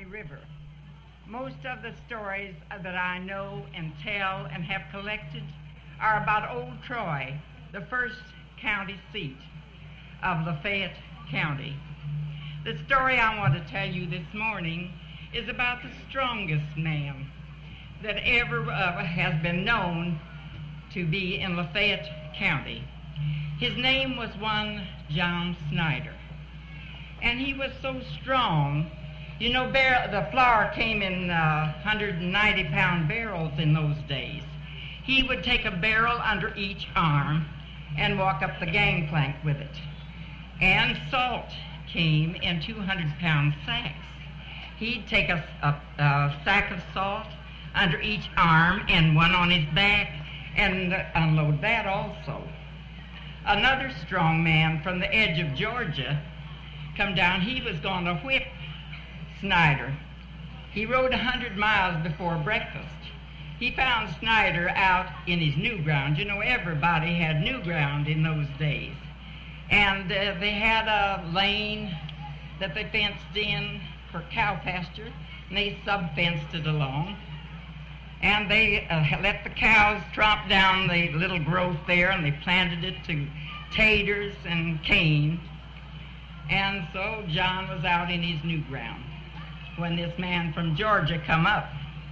Valley River. Most of the stories that I know and tell and have collected are about Old Troy, the first county seat of Lafayette County. The story I want to tell you this morning is about the strongest man that ever has been known to be in Lafayette County. His name was one John Snyder. And he was so strong. You know, the flour came in 190-pound barrels in those days. He would take a barrel under each arm and walk up the gangplank with it. And salt came in 200-pound sacks. He'd take a sack of salt under each arm and one on his back and unload that also. Another strong man from the edge of Georgia come down. He was going to whip Snyder. He rode 100 miles before breakfast. He found Snyder out in his new ground. You know, everybody had new ground in those days. And they had a lane that they fenced in for cow pasture, and they sub-fenced it along. And they let the cows tromp down the little growth there, and they planted it to taters and cane. And so John was out in his new ground when this man from Georgia come up.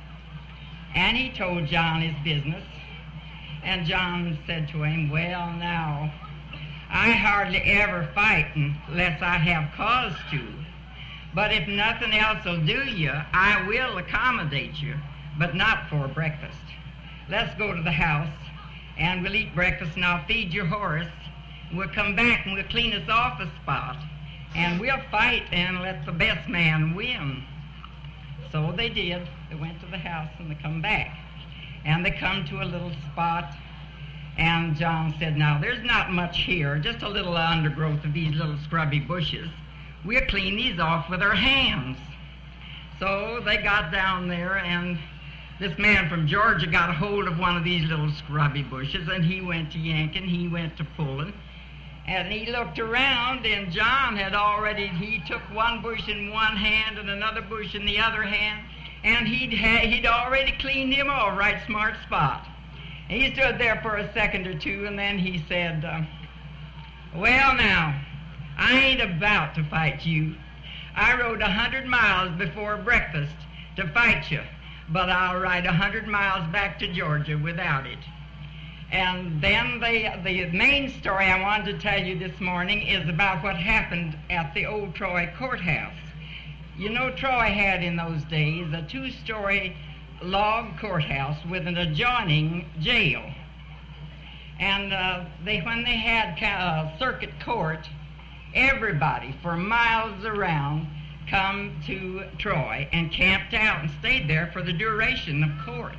And he told John his business. And John said to him, "Well, now, I hardly ever fight unless I have cause to. But if nothing else will do you, I will accommodate you, but not for breakfast. Let's go to the house, and we'll eat breakfast, and I'll feed your horse. We'll come back, and we'll clean us off a spot, and we'll fight and let the best man win." So they did. They went to the house, and they come back. And they come to a little spot, and John said, "Now, there's not much here, just a little undergrowth of these little scrubby bushes. We'll clean these off with our hands." So they got down there, and this man from Georgia got a hold of one of these little scrubby bushes, and he went to yanking, he went to pulling. And he looked around, and John he took one bush in one hand and another bush in the other hand, and he'd already cleaned him all right smart spot. And he stood there for a second or two, and then he said, "Well, now, I ain't about to fight you. I rode 100 miles before breakfast to fight you, but I'll ride 100 miles back to Georgia without it." And then the main story I wanted to tell you this morning is about what happened at the old Troy courthouse. You know, Troy had in those days a 2-story log courthouse with an adjoining jail. And when they had circuit court, everybody for miles around come to Troy and camped out and stayed there for the duration of court.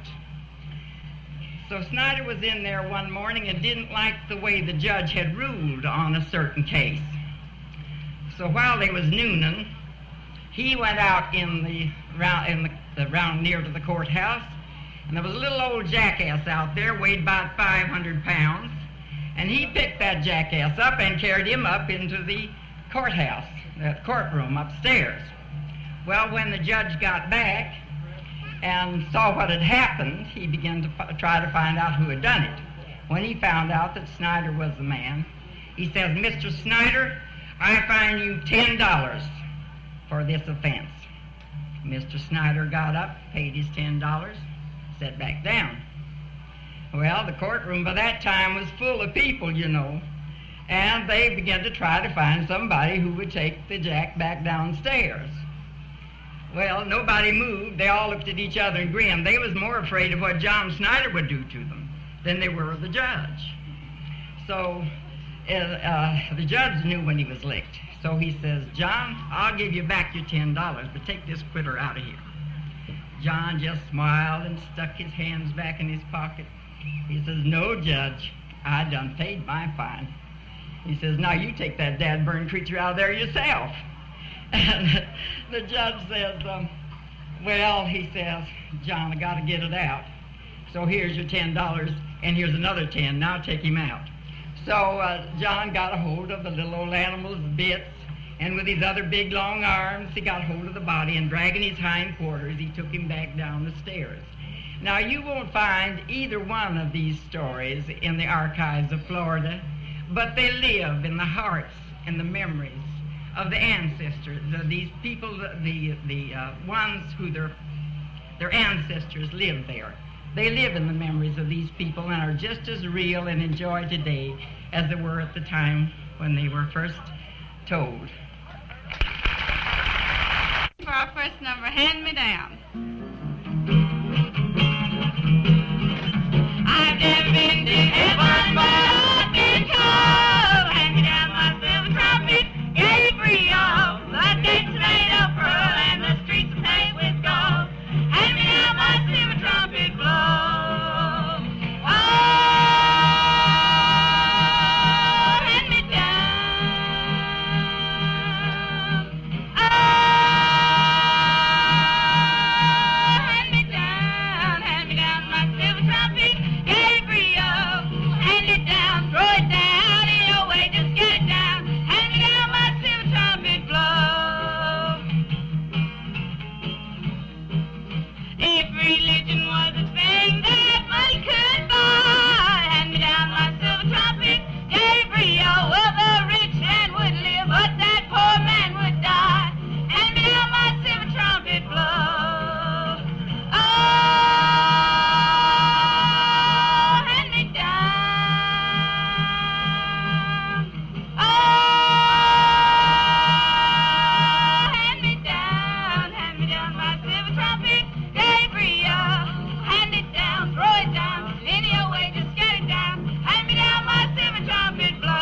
So Snyder was in there one morning and didn't like the way the judge had ruled on a certain case. So while they was nooning, he went out in the round near to the courthouse, and there was a little old jackass out there, weighed about 500 pounds, and he picked that jackass up and carried him up into the courthouse, the courtroom upstairs. Well, when the judge got back and saw what had happened, he began to try to find out who had done it. When he found out that Snyder was the man, he says, "Mr. Snyder, I fine you $10 for this offense." Mr. Snyder got up, paid his $10, sat back down. Well, the courtroom by that time was full of people, you know, and they began to try to find somebody who would take the jack back downstairs. Well, nobody moved. They all looked at each other and grinned. They was more afraid of what John Snyder would do to them than they were of the judge. So the judge knew when he was licked. So he says, "John, I'll give you back your $10, but take this quitter out of here." John just smiled and stuck his hands back in his pocket. He says, "No, Judge, I done paid my fine." He says, "Now you take that dad-burned creature out of there yourself." And the judge says, "Well," he says, "John, I got to get it out. So here's your $10, and here's another 10. Now take him out." So John got a hold of the little old animal's bits And with his other big long arms, he got hold of the body, and dragging his hind quarters, he took him back down the stairs. Now, you won't find either one of these stories in the archives of Florida, but they live in the hearts and the memories of the ancestors, of these people, the ones who their ancestors lived there. They live in the memories of these people and are just as real and enjoyed today as they were at the time when they were first told. For our first number, Hand Me Down. I've never been to heaven, but I've been told. Hand me down my silver trumpet, Gabriel. The gates made of pearl and the streets are paved with gold. Hand me down my silver trumpet, blow. Oh, hand me down. Oh, hand me down my silver trumpet, Gabriel. Hand it down, throw it down in your way, just get it down. Hand me down my silver trumpet, blow. If religion was a thing that money could buy, hand me down my silver trumpet, Gabriel. Well, the rich man would live, but that poor man would die. Hand me down my silver trumpet, blow. Oh, hand me down. Oh, hand me down my silver trumpet, Gabriel. Hand it down, throw it down, any old way, just get it down. Hand me down my silver trumpet, blow.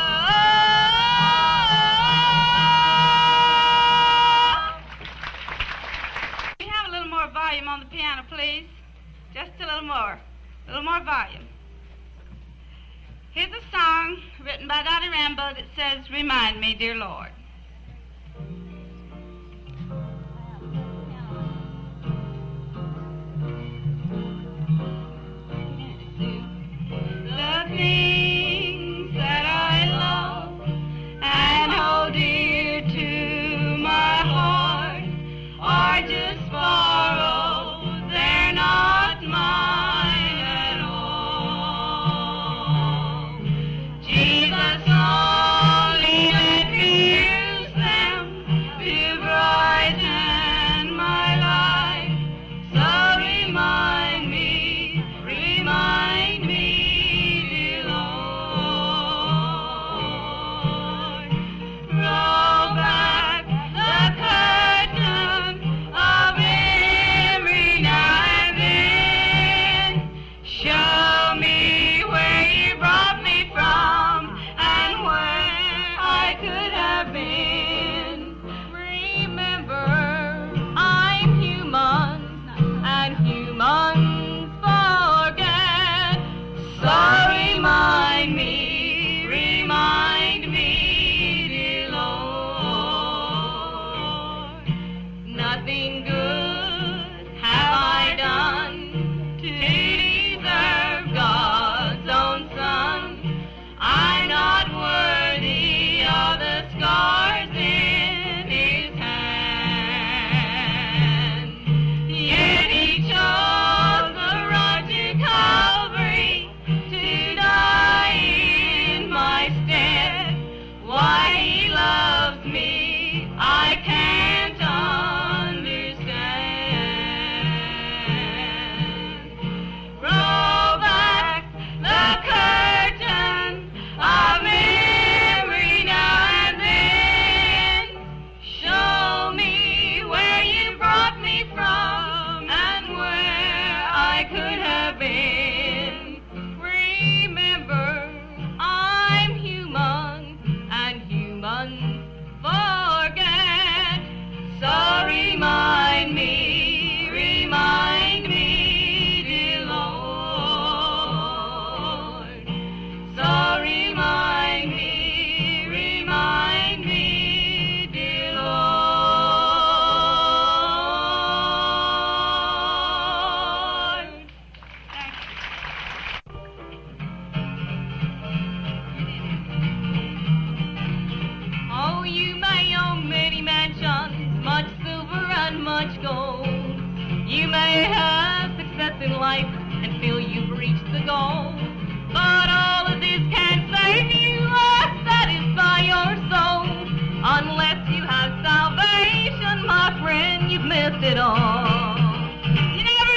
Can we have a little more volume on the piano, please? Just a little more volume. Here's a song written by Dottie Rambo that says, "Remind me, dear Lord." The things that I love and hold dear to my heart are just borrowed, they're not mine at all. Jesus, only let me hear much gold. You may have success in life and feel you've reached the goal, but all of this can't save you or satisfy your soul. Unless you have salvation, my friend, you've missed it all. You never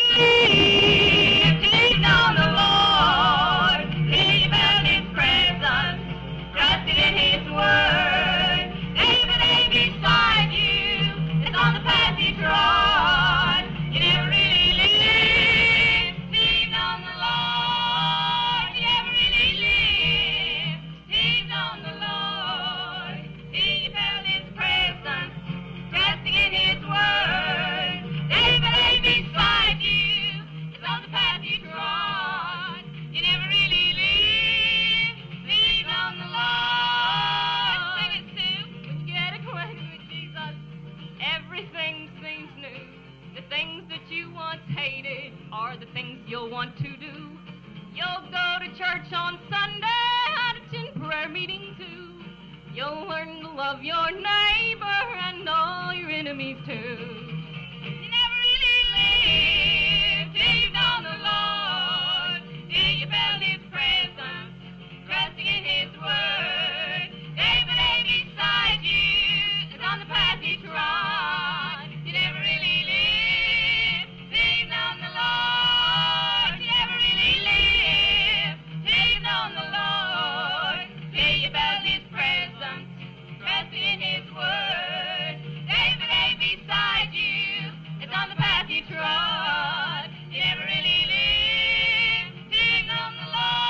live till you know the Lord, till you felt His presence, trusted in His word. David lay beside you, it's on the path you trod. You never really lived till you know the Lord. You never really lived till you know the Lord, till you felt His presence, trusting in His word. David lay beside you, it's on the path you trod. You never really lived till you know the Lord. Sing it too. When you get acquainted with Jesus, everything seems new. The things that you once hated are the things you'll want to do. You'll go to church on Sunday and attend prayer meeting too. You'll learn to love your neighbor and all your enemies too. You never really lived till you know the Lord, till you felt His presence, trusting in His word. David lay beside you, it's on the path He trod. You never really lived till you know the Lord. You never really lived till you know the Lord, till you felt His presence, trusting in His word. David lay beside you, it's on the path you trod. You never really lived till you know the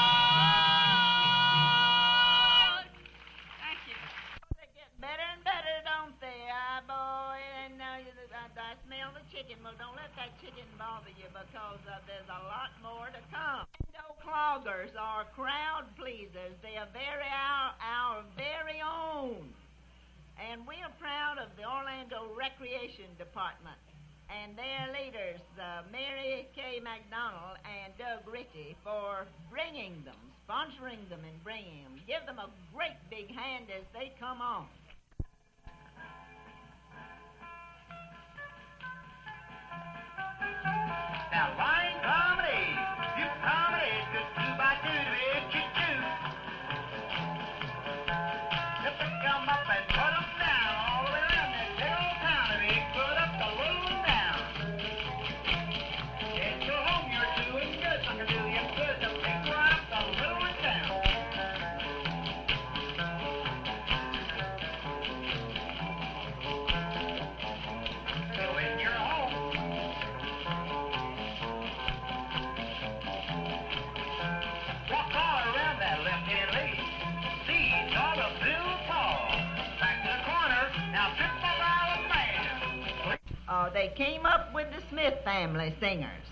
Lord. Thank you. They get better and better, don't they? Ah, boy, and now I smell the chicken. Well, don't let that chicken bother you because there's a lot more to come. Window cloggers are crowd pleasers. They are our very own. And we are proud of the Orlando Recreation Department and their leaders, Mary Kay McDonald and Doug Ritchie, for bringing them, sponsoring them and bringing them. Give them a great big hand as they come on. Now, line comedy. You comedy. Just 2 by 2 to be choo-choo. If they come up and put them down all the way around that big old town, if they put up the little one down. Get you home, you're doing good. I can do you good. If they put up the little one down. So in your home. Walk all around that left-hand lady. See, all the blue paw. Back to the corner. Now trip around man. They came up with the Smith family singers.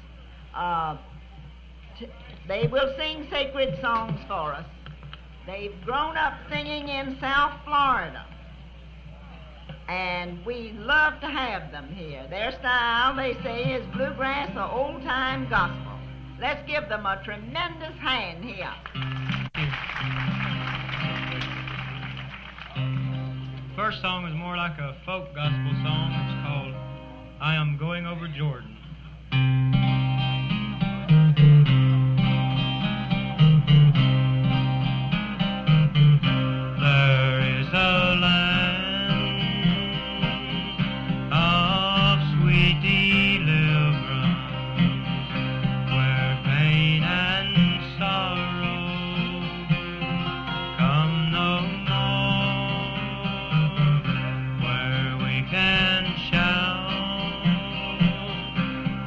They will sing sacred songs for us. They've grown up singing in South Florida. And we love to have them here. Their style, they say, is bluegrass or old-time gospel. Let's give them a tremendous hand here. First song is more like a folk gospel song. It's called I Am Going Over Jordan. There is a land of sweet deliverance where pain and sorrow come no more, where we can shout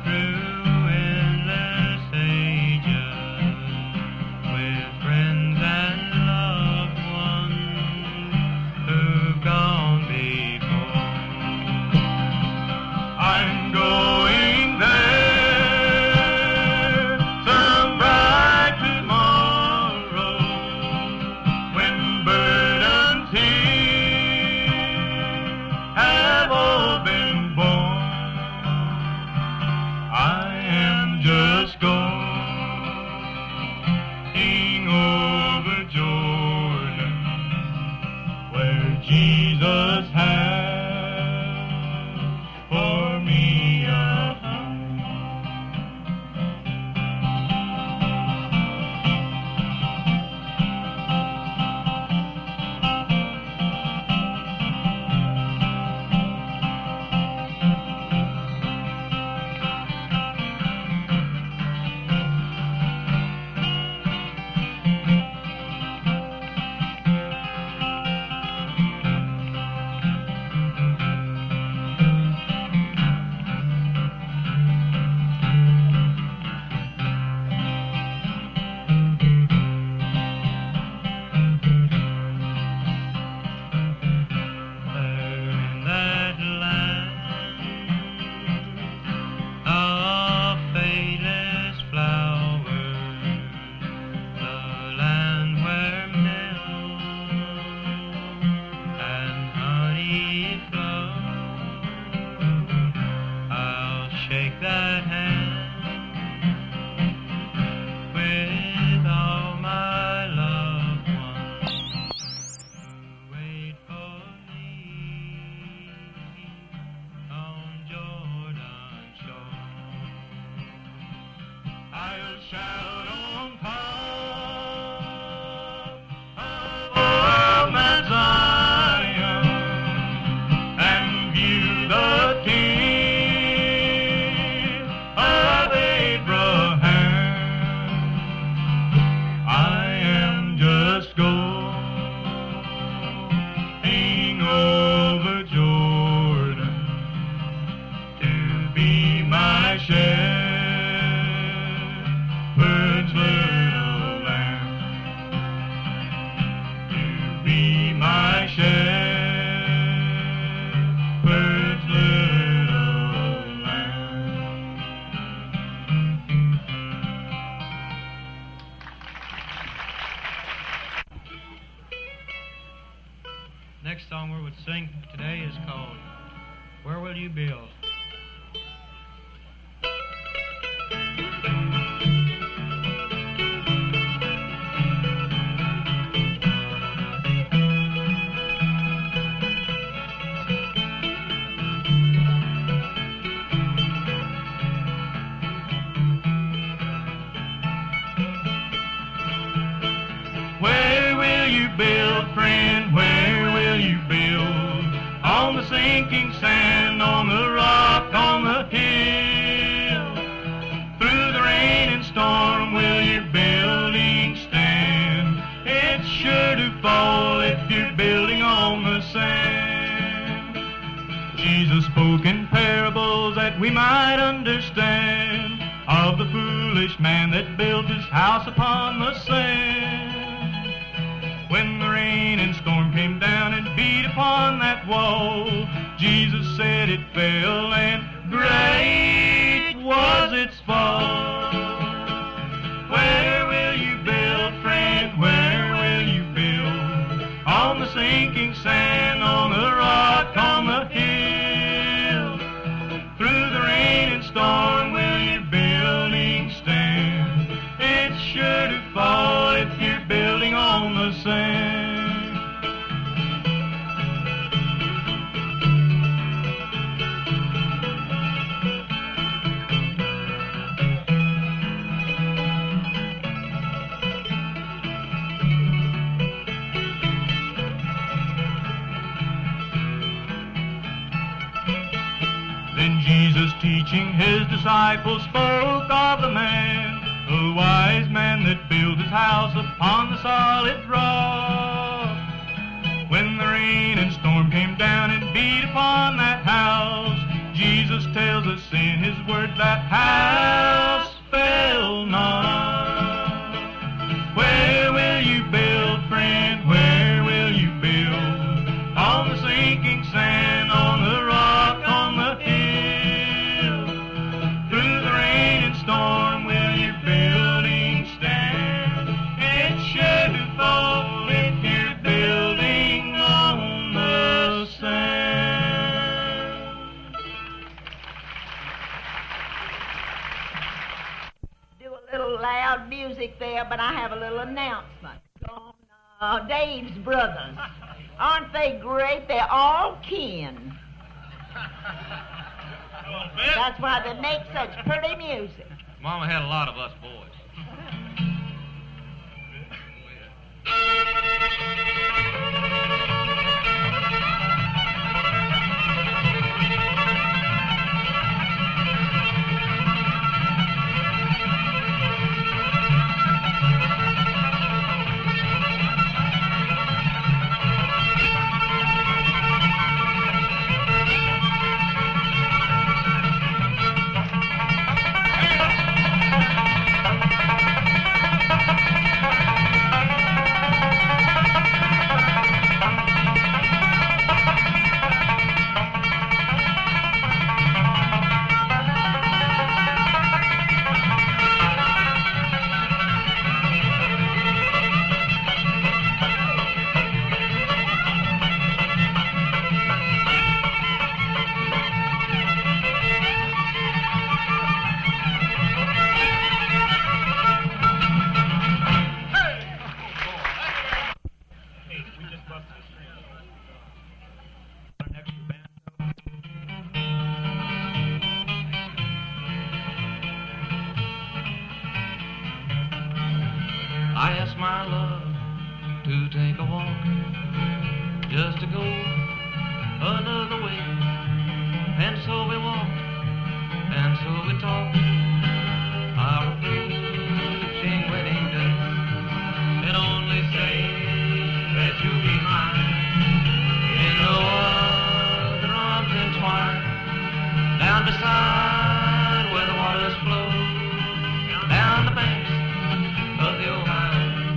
shake that hand with all my loved ones who wait for me on Jordan's shore. I'll shout on top of Mount Zion and view the King of Abraham. I am just going over Jordan to be my shepherd's little lamb, to be my shepherd's little lamb. Next song we would sing today is called Where Will You Build? Where will you build, friend? Where will you build? On the sinking sand, on the rock, on the hill. Through the rain and storm, will your building stand? It's sure to fall if you're building on the sand. Jesus spoke in parables that we might understand of the foolish man that built his house upon the sand. When the rain and storm came down and beat upon that wall, Jesus said it fell, and great was its fall. Where will you build, friend? Where will you build? On the sinking sand, on the rock, on the hill. Through the rain and storm, will your building stand? It's sure to fall if you're building on the sand. Then Jesus, teaching his disciples, spoke of the man, the wise man that built his house upon the solid rock. When the rain and storm came down and beat upon that house, Jesus tells us in his word that house fell not. Where will you build, friend? Where will you build? On the sinking sand, on the rock, on the hill. Through the rain and storm, will your building stand? It's sure to fall if you're building on the sand. Do a little loud music there, but I have a little announcement. Dave's brothers. Aren't they great? They're all kin. That's why they make such pretty music. Mama had a lot of us boys. I asked my love to take a walk, just to go another way. And so we walked, and so we talked, our approaching wedding day. And only say that you'll be mine in no other arms entwined, down beside where the waters flow, down the banks of the Ohio.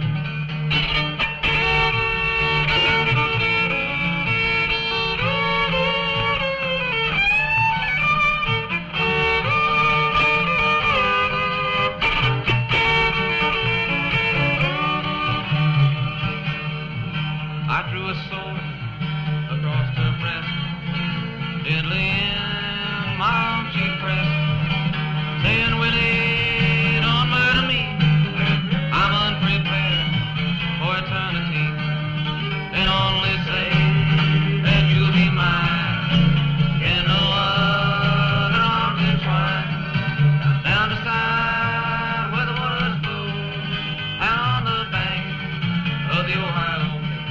I drew a sword across her breast, deadly in my arms she pressed, saying, Willie, don't murder me, I'm unprepared for eternity, and only say that you'll be mine, in no other arms entwined, down the side where the waters flow, out on the bank of the Ohio.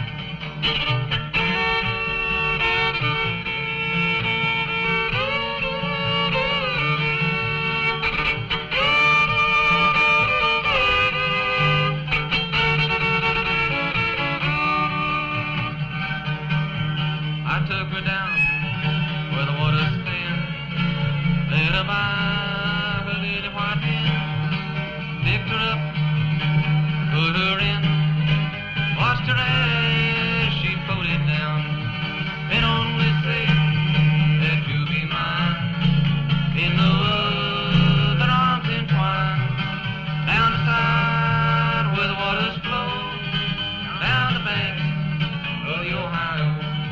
I took her down where the water stand, led her by her lily white hand, picked her up, put her in, watched her as she floated down, and only say that you'll be mine, in no other arms entwined, down the side where the waters flow, down the bank of the Ohio.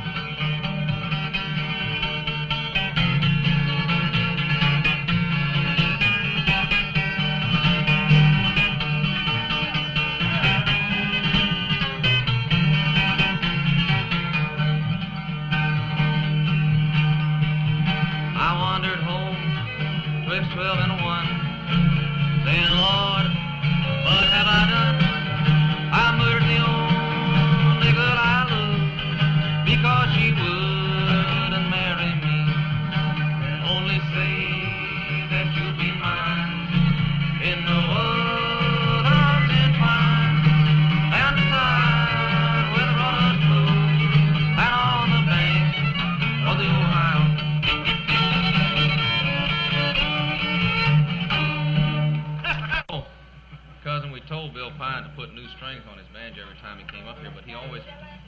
I wandered home twixt 12 and 1, saying, Lord, what have I done? I murdered the only girl I loved, because she wouldn't marry me. Only say that you'll be mine, in no other arms entwined, down the side where the waters flow, and on the bank of the Ohio. Cousin, we told Bill Pine to put new strings on his banjo every time he came up here, but he always...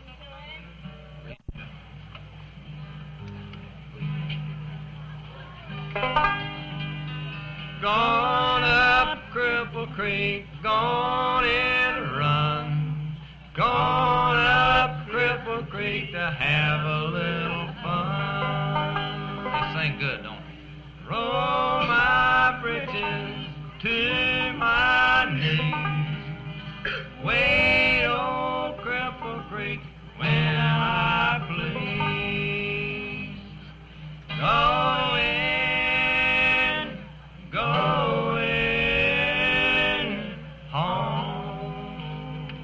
Gone up Cripple Creek, gone in a run, gone up Cripple Creek to have a little fun. They sing good, don't they? Roll my britches to my knees, wait old Cripple Creek when I please. Going home.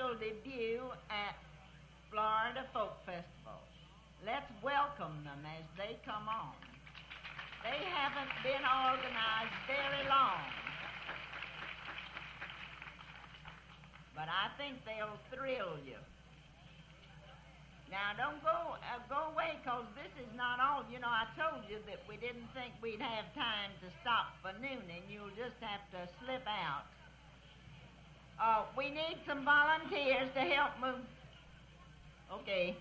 will debut at Florida Folk Festival. Let's welcome them as they come on. They haven't been organized very long, but I think they'll thrill you. Now, don't go away, because this is not all. You know, I told you that we didn't think we'd have time to stop for nooning. You'll just have to slip out. We need some volunteers to help move. Okay.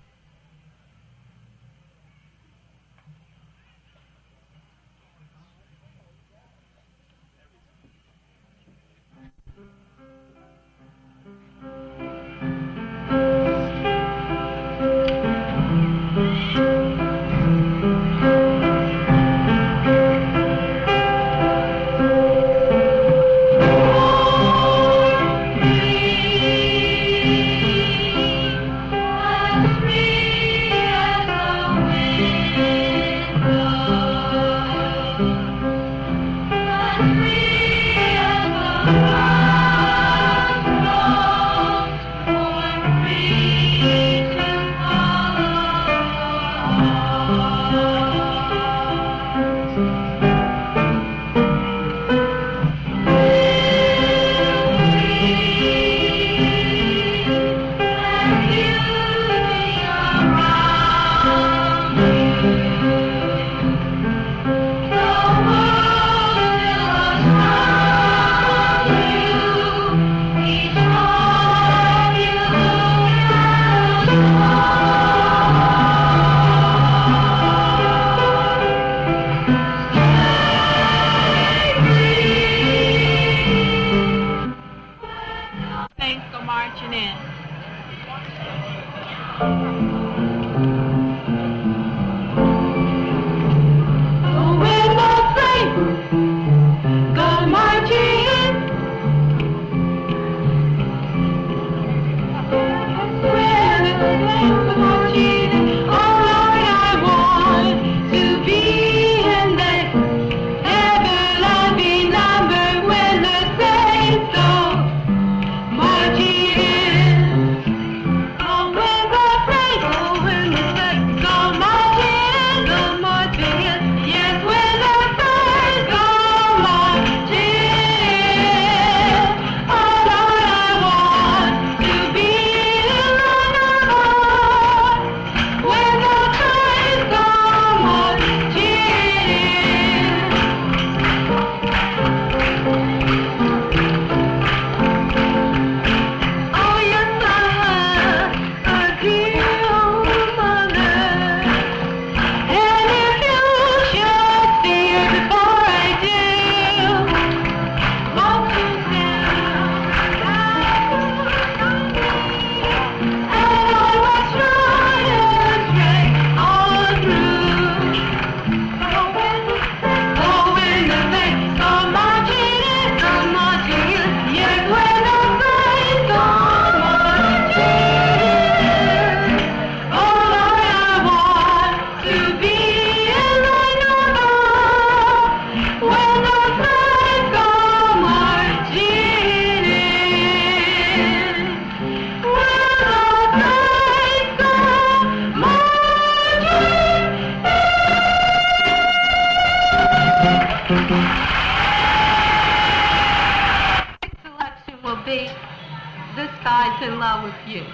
In love with you.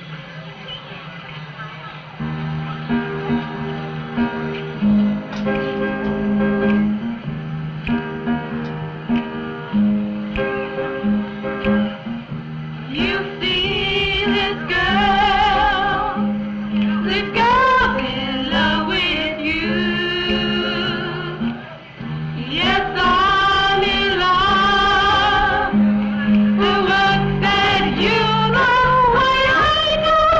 I know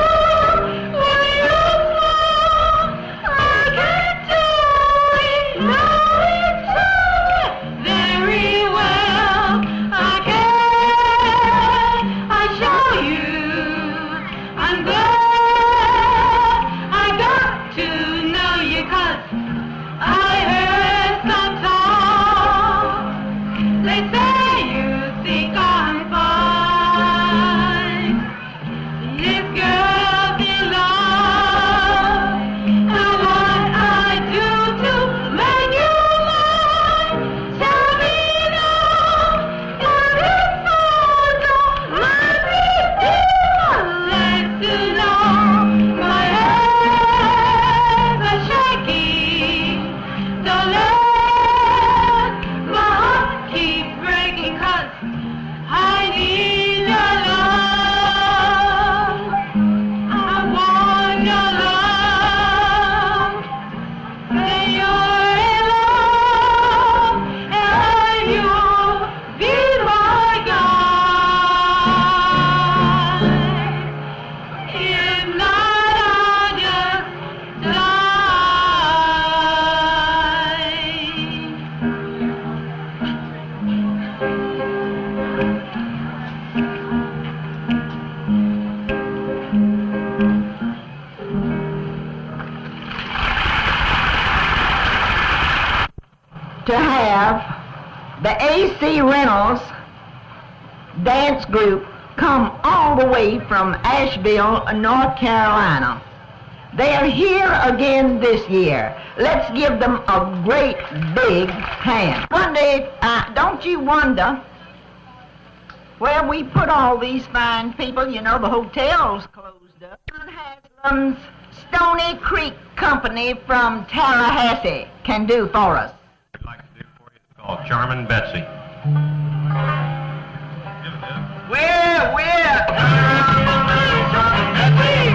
to have the AC Reynolds dance group come all the way from Asheville, North Carolina. They are here again this year. Let's give them a great big hand. One day, don't you wonder where we put all these fine people? You know, the hotel's closed up. Haslam's Stony Creek Company from Tallahassee can do for us. I'd like to do for you. It's called Charmin' Betsy. We're Charmin' Betsy.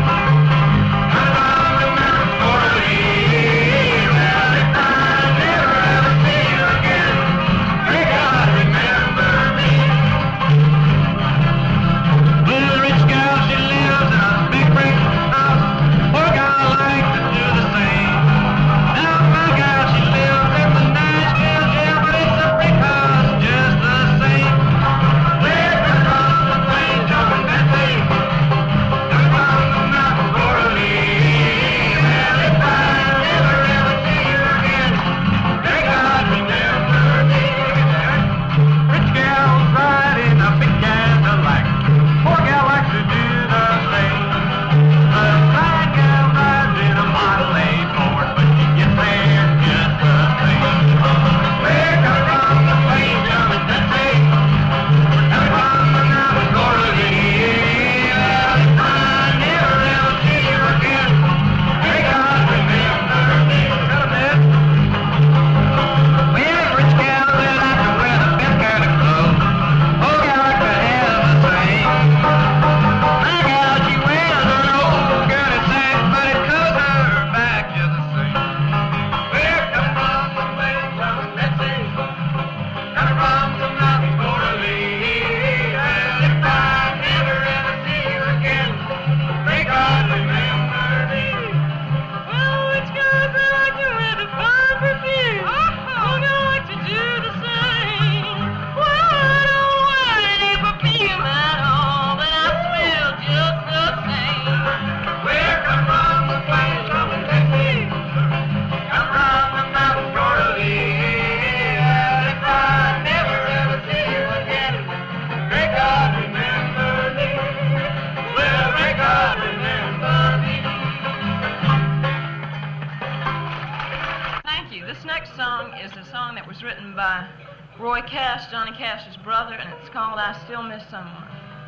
Roy Cash, Johnny Cash's brother, and it's called I Still Miss Someone.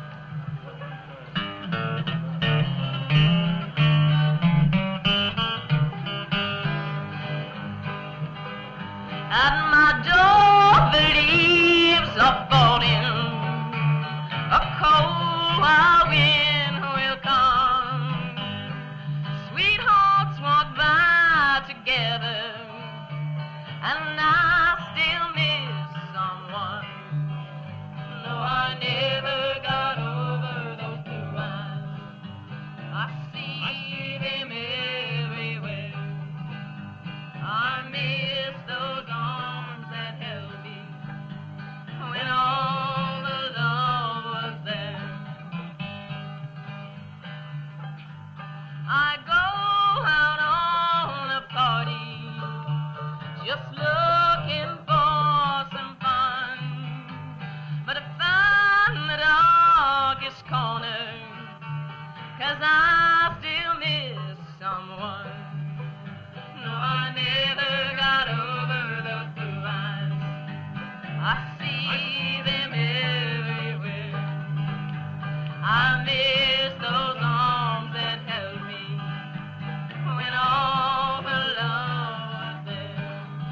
At my door the leaves are falling, a cold wild wind will come, sweethearts walk by together, and I still miss someone. No, I never got over those blue eyes. I see them everywhere. I miss those arms that held me when all the love was there. I go out on a party just looking for some fun, but I find the darkest corner, 'cause I still miss someone. No, I never got over those blue eyes. I see them everywhere. I miss those arms that held me when all the love was there.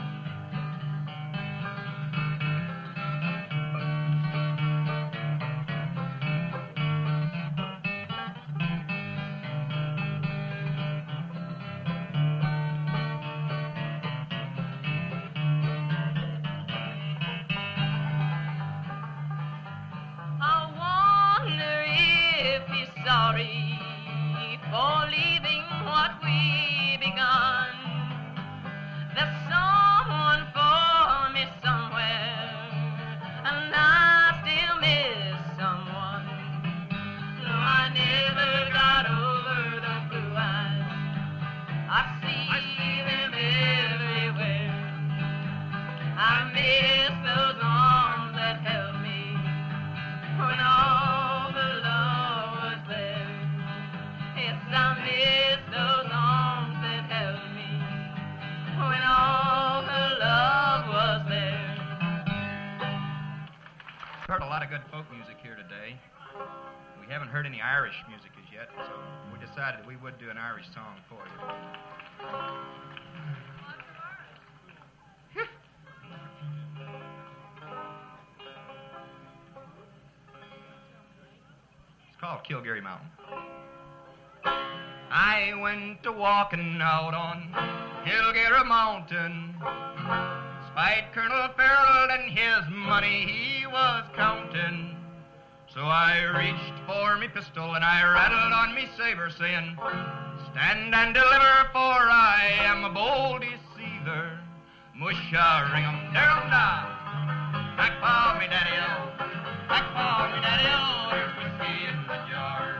I wonder if he's sorry for leaving what we begun. There's someone for me somewhere, and I still miss someone. No, I never got over those blue eyes. I see them everywhere. I miss those arms that held me when all the love was there. Yes, I miss those arms that held me when all the love was there. We've heard a lot of good folk music here today. We haven't heard any Irish music as yet, so we decided we would do an Irish song for you. It's called Kilgary Mountain. I went a-walking out on Kilgary Mountain, spied Colonel Farrell and his money he was counting. So I reached for me pistol and I rattled on me saber, saying, stand and deliver, for I am a bold deceiver. Mush-a-ring-em-darum-da, back for me daddy-o, back for me daddy-o, there's whiskey in the jar.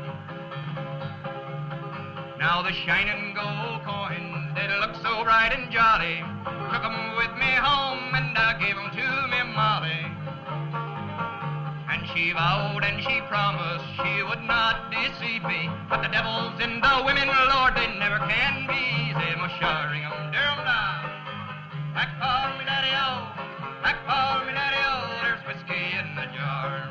Now the shining gold coins, they look so bright and jolly, took 'em with me home and I gave 'em to me Molly. And she vowed and she promised she would not deceive me, but the devil's in the women, Lord, they never can be easy. Mush-a-ring-em-darum-da, back for me daddy-o, back for me daddy-o, there's whiskey in the jar.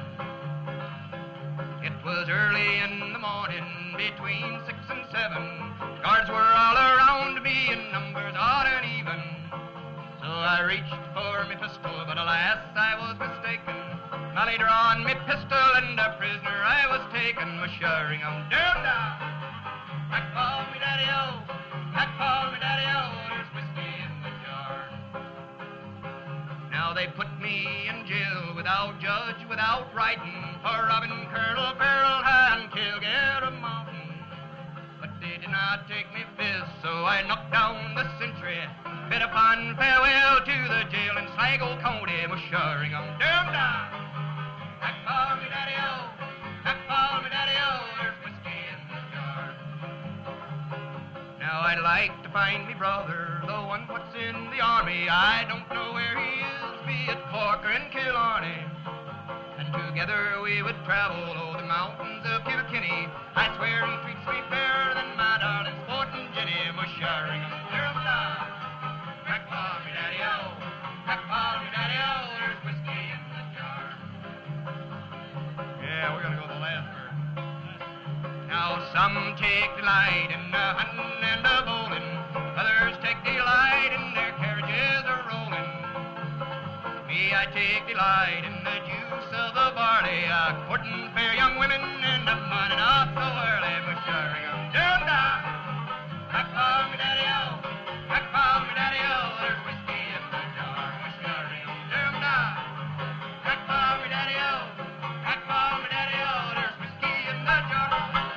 It was early in the morning, between 6 and 7. Guards were all around me in numbers odd and even. So I reached for me pistol, but alas, I was mistaken. I laid on me pistol and a prisoner I was taken. Mush-a-ring-em-darum-da, back for me daddy-o, back for me daddy-o, there's whiskey in the jar. Now they put me in jail without judge, without writing, for robbing Colonel Farrell and Kilgary Mountain. But they did not take me fist, so I knocked down the sentry, bid upon farewell to the jail in Sligo County. Mush-a-ring-em-darum-da, back for me daddy-o, back for me daddy-o, there's whiskey in the jar. Now I'd like to find me brother, the one what's in the army. I don't know where he is, be it Cork or in Killarney. And together we would travel over the mountains of Kilkenny. I swear he treats me fairer than my darling sporting Jenny. Mush-a-ring-em-darum-da, back for me daddy-o, back for me daddy-o, there's whiskey in the jar. Yeah, we're gonna go the last verse. Now some take delight in the hunting and the bowling, others take delight in their carriages a rolling. Me, I take delight in the juice of the barley, courting fair young women and a minding off so early. Mush-a-ring-em-darum-da, back for me daddy-o, back for me daddy-o, there's whiskey in the jar. Mush-a-ring-em-darum-da, back for me daddy-o, back for me daddy-o, there's whiskey in the jar.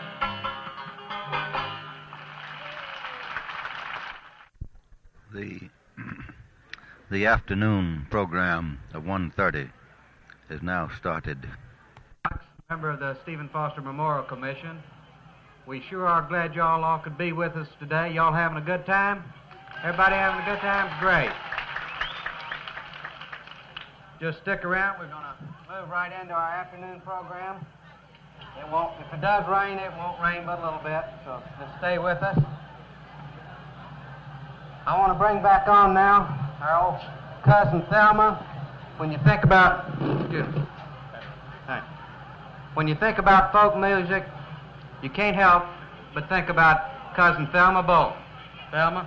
The afternoon program of 1:30 is now started. Member of the Stephen Foster Memorial Commission. We sure are glad y'all all could be with us today. Y'all having a good time? Everybody having a good time? Great. Just stick around. We're going to move right into our afternoon program. It won't, if it does rain, it won't rain but a little bit, so just stay with us. I want to bring back on now our old cousin Thelma. When you think about, when you think about folk music, you can't help but think about cousin Thelma Bolt. Thelma?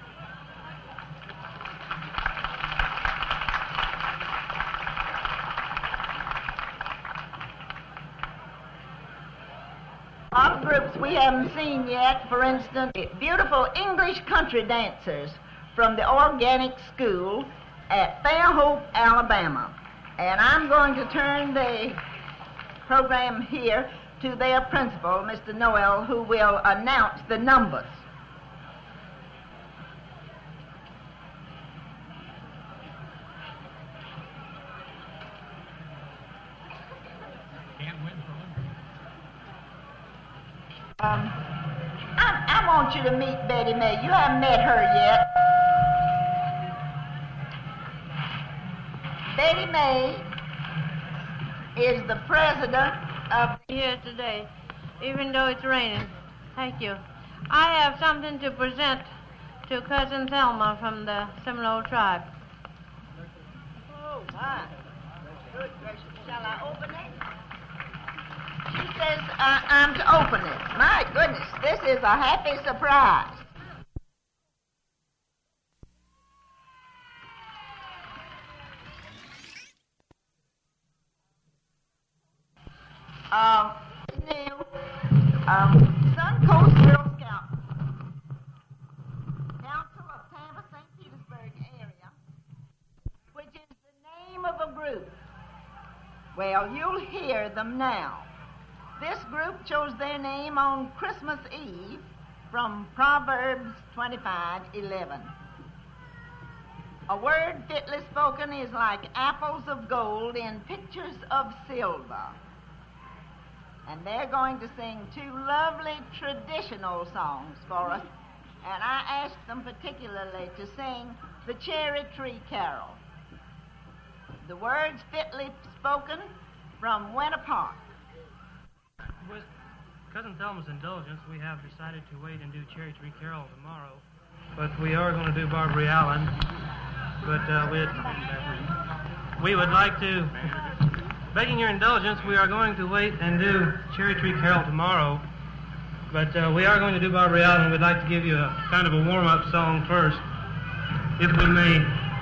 Of groups we haven't seen yet, for instance, beautiful English country dancers from the Organic School at Fairhope, Alabama. And I'm going to turn the program here to their principal, Mr. Noel, who will announce the numbers. I want you to meet Betty May. You haven't met her yet. Betty May is the president of here today, even though it's raining. Thank you. I have something to present to Cousin Thelma from the Seminole tribe. Oh, my. Good gracious. Shall I open it? She says I'm to open it. My goodness, this is a happy surprise. Neil, Suncoast Girl Scout, Council of Tampa, St. Petersburg area, which is the name of a group. Well, you'll hear them now. This group chose their name on Christmas Eve from Proverbs 25:11. A word fitly spoken is like apples of gold in pictures of silver. And they're going to sing two lovely traditional songs for us. And I asked them particularly to sing the Cherry Tree Carol. The words fitly spoken from Winter Park. With Cousin Thelma's indulgence, we have decided to wait and do Cherry Tree Carol tomorrow. But we are going to do Barbary Allen. But we would like to, begging your indulgence, we are going to wait and do Cherry Tree Carol tomorrow. But we are going to do Barbary Allen. We'd like to give you a kind of a warm-up song first, if we may.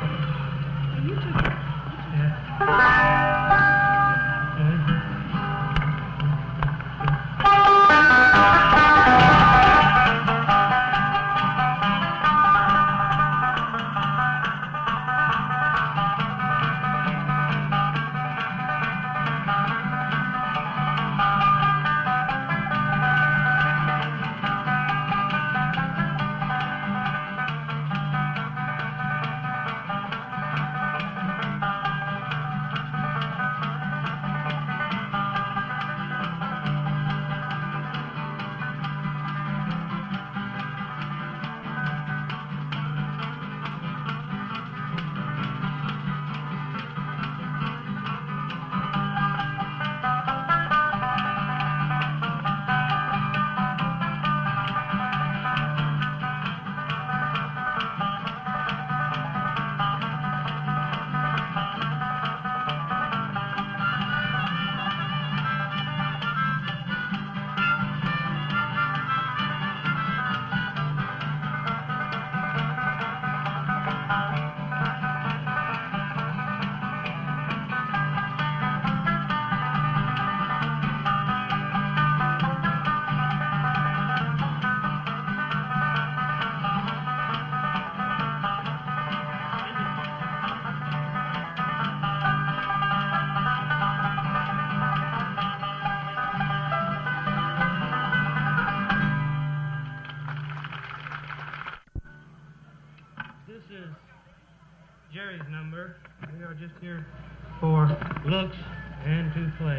Jerry's number. We are just here for looks and to play.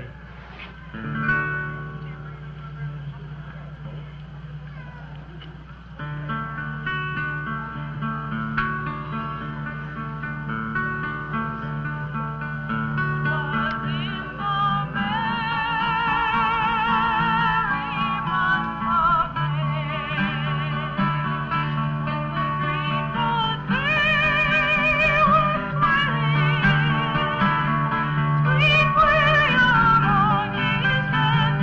Sweet William on his hand.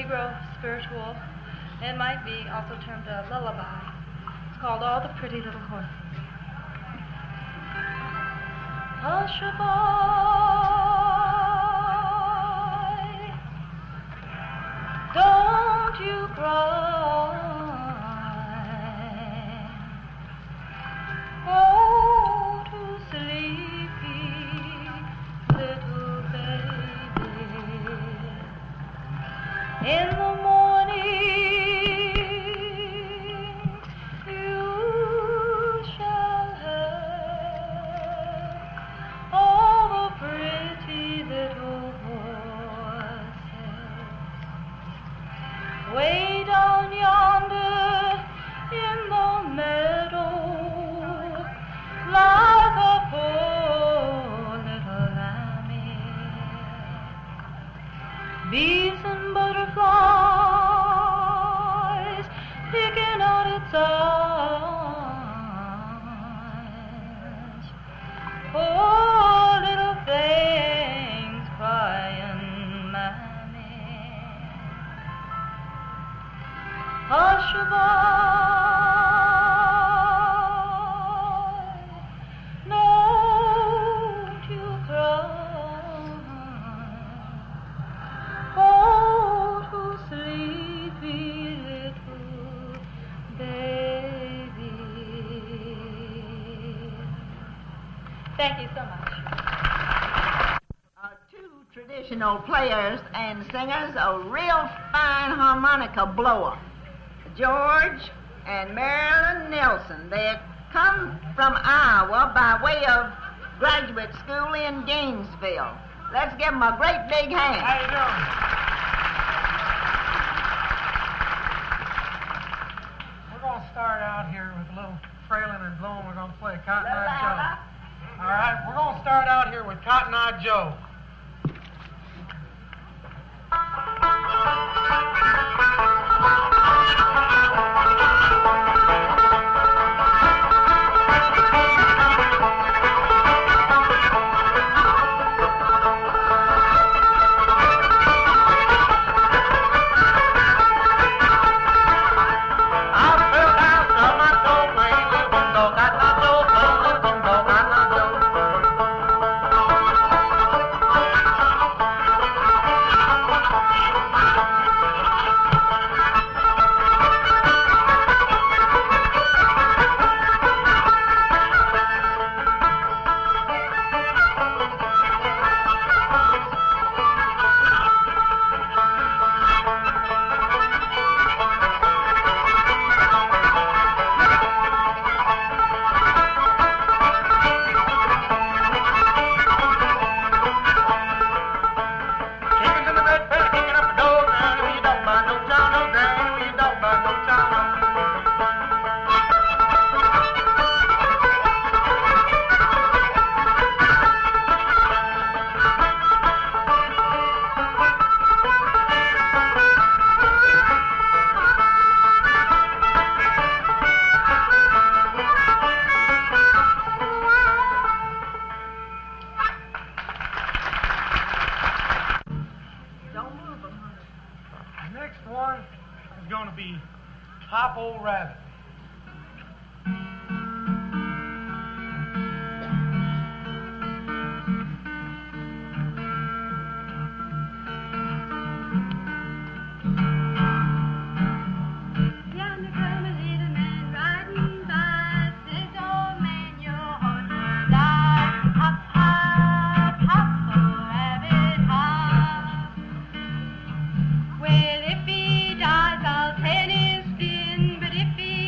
Negro spiritual. It might be also termed a lullaby. It's called All the Pretty Little Horses. Hush a boy, don't you cry. Oh, to sleepy little baby. In the morning you shall have all the pretty little horses. Way down yonder in the meadow lies a poor little lammy. Bees and butterflies picking out its eyes. Poor little things crying, Mammy. Hush a boy, don't you cry. Oh, to sleepy little baby. Thank you so much. Two traditional players and singers, a real fine harmonica blower, George and Marilyn Nelson. They come from Iowa by way of graduate school in Gainesville. Let's give them a great big hand. How you doing? We're going to start out here with a little Fralin and Bloom. We're going to play Cotton Eye Joe. All right, we're going to start out here with Cotton Eye Joe. Hop Old Rabbit. Well, if he dies, I'll tan his skin, but if he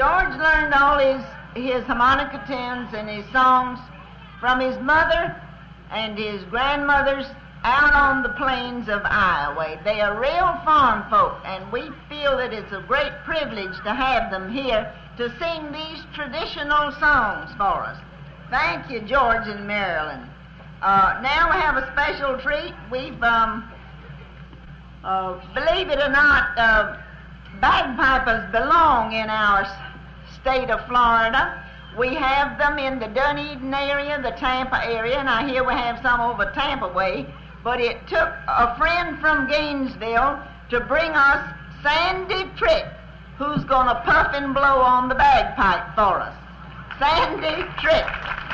George learned all his harmonica tunes and his songs from his mother and his grandmothers out on the plains of Iowa. They are real farm folk, and we feel that it's a great privilege to have them here to sing these traditional songs for us. Thank you, George and Marilyn. Now we have a special treat. We've, believe it or not, bagpipers belong in our state of Florida. We have them in the Dunedin area, the Tampa area, and I hear we have some over Tampa way. But it took a friend from Gainesville to bring us Sandy Trick, who's going to puff and blow on the bagpipe for us. Sandy Trick.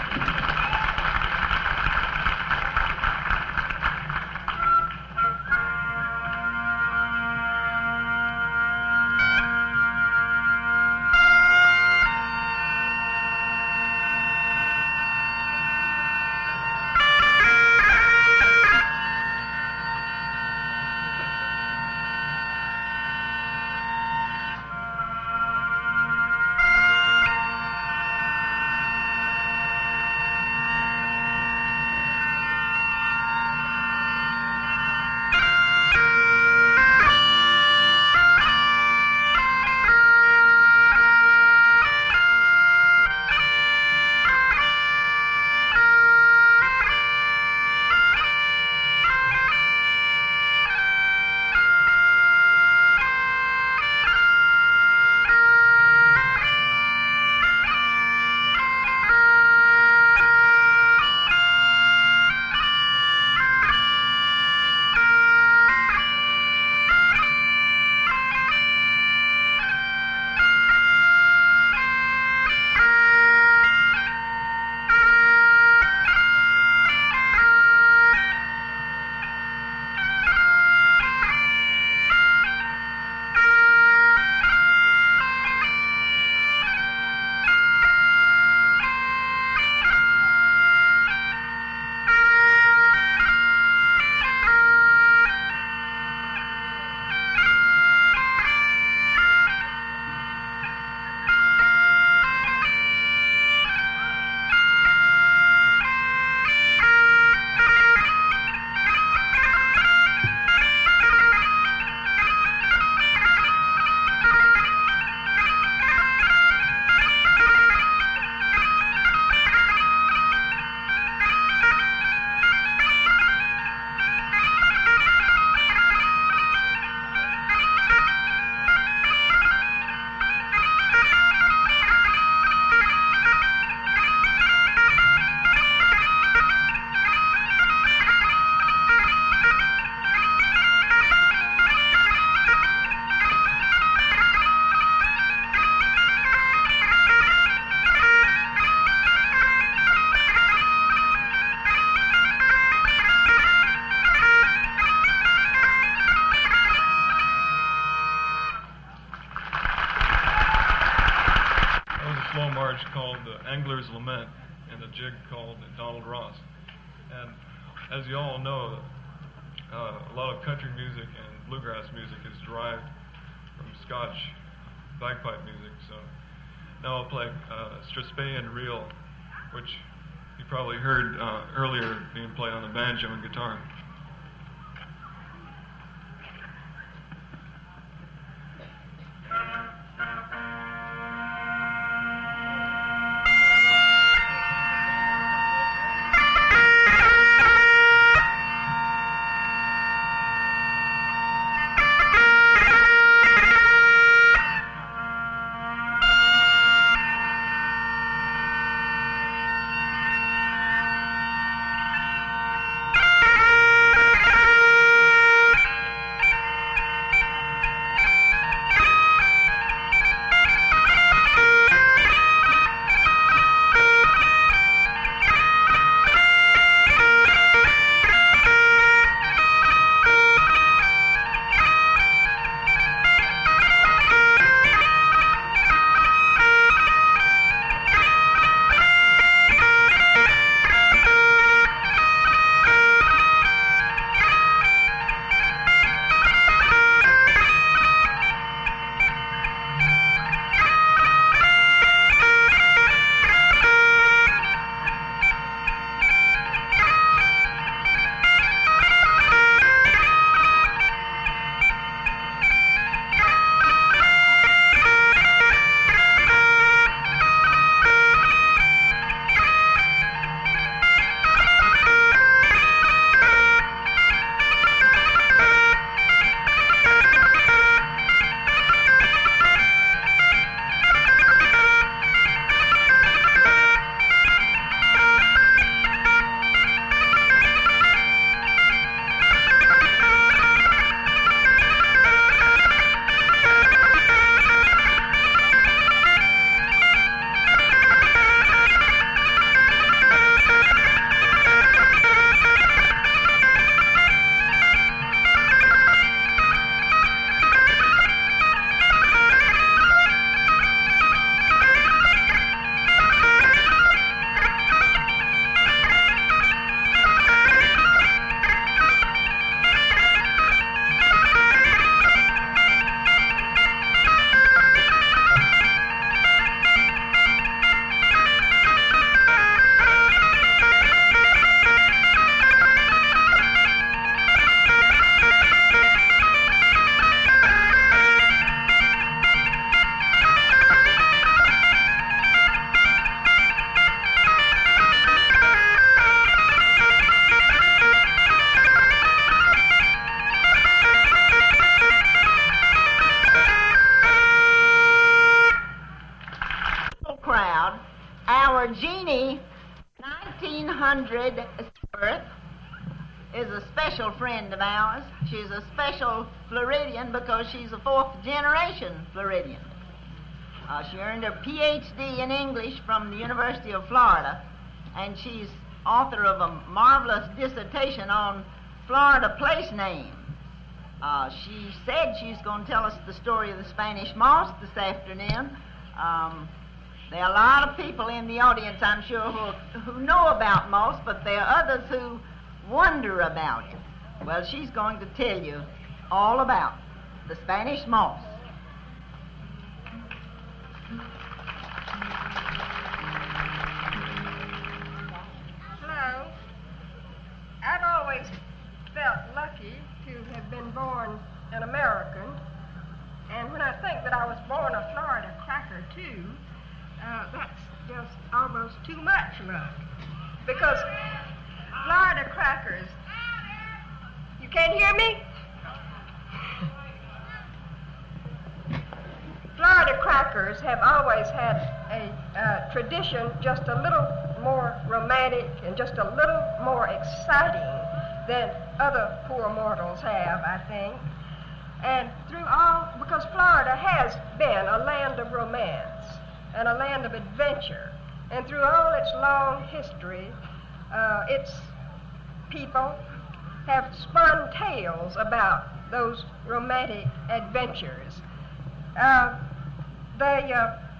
Angler's Lament and a jig called Donald Ross. And as you all know, a lot of country music and bluegrass music is derived from Scotch bagpipe music. So now I'll play Strispean Reel, which you probably heard earlier being played on the banjo and guitar. Jeannie, 1900 birth, is a special friend of ours. She's a special Floridian because she's a fourth-generation Floridian. She earned her Ph.D. in English from the University of Florida, and she's author of a marvelous dissertation on Florida place names. She said she's going to tell us the story of the Spanish moss this afternoon. There are a lot of people in the audience, I'm sure, who know about moss, but there are others who wonder about it. Well, she's going to tell you all about the Spanish moss. Hello. I've always felt lucky to have been born an American, and when I think that I was born a Florida cracker too, that's just almost too much luck. Because Florida crackers, you can't hear me? Florida crackers have always had a tradition just a little more romantic and just a little more exciting than other poor mortals have, I think. And because Florida has been a land of romance and a land of adventure, and through all its long history, its people have spun tales about those romantic adventures. They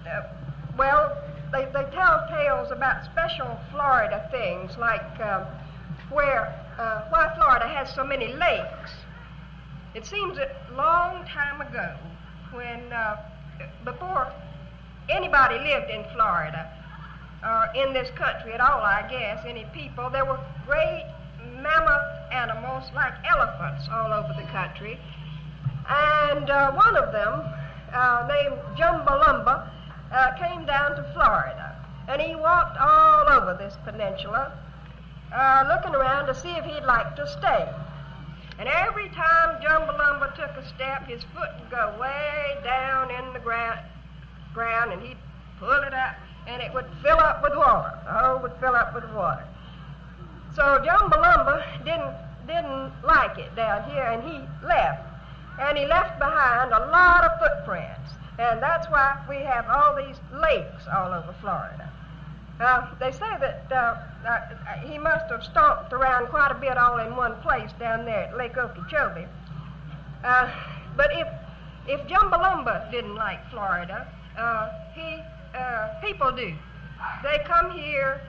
tell tales about special Florida things, like why Florida has so many lakes. It seems a long time ago, when before anybody lived in Florida, or in this country at all, I guess, any people, there were great mammoth animals like elephants all over the country. And one of them, named Jumbalumba, came down to Florida. And he walked all over this peninsula, looking around to see if he'd like to stay. And every time Jumbalumba took a step, his foot would go way down in the ground, and he'd pull it up, and it would fill up with water. The hole would fill up with water. So Jumbalumba didn't like it down here, and he left. And he left behind a lot of footprints. And that's why we have all these lakes all over Florida. They say that he must have stomped around quite a bit all in one place down there at Lake Okeechobee. But if Jumbalumba didn't like Florida, people do. They come here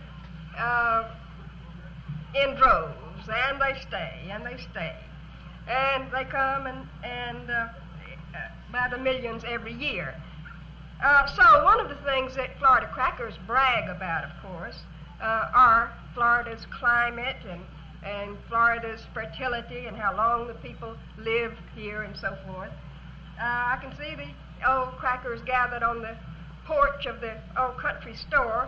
in droves, and they stay, and they stay. And they come and by the millions every year. So one of the things that Florida crackers brag about, of course, are Florida's climate and Florida's fertility and how long the people live here and so forth. I can see the old crackers gathered on the porch of the old country store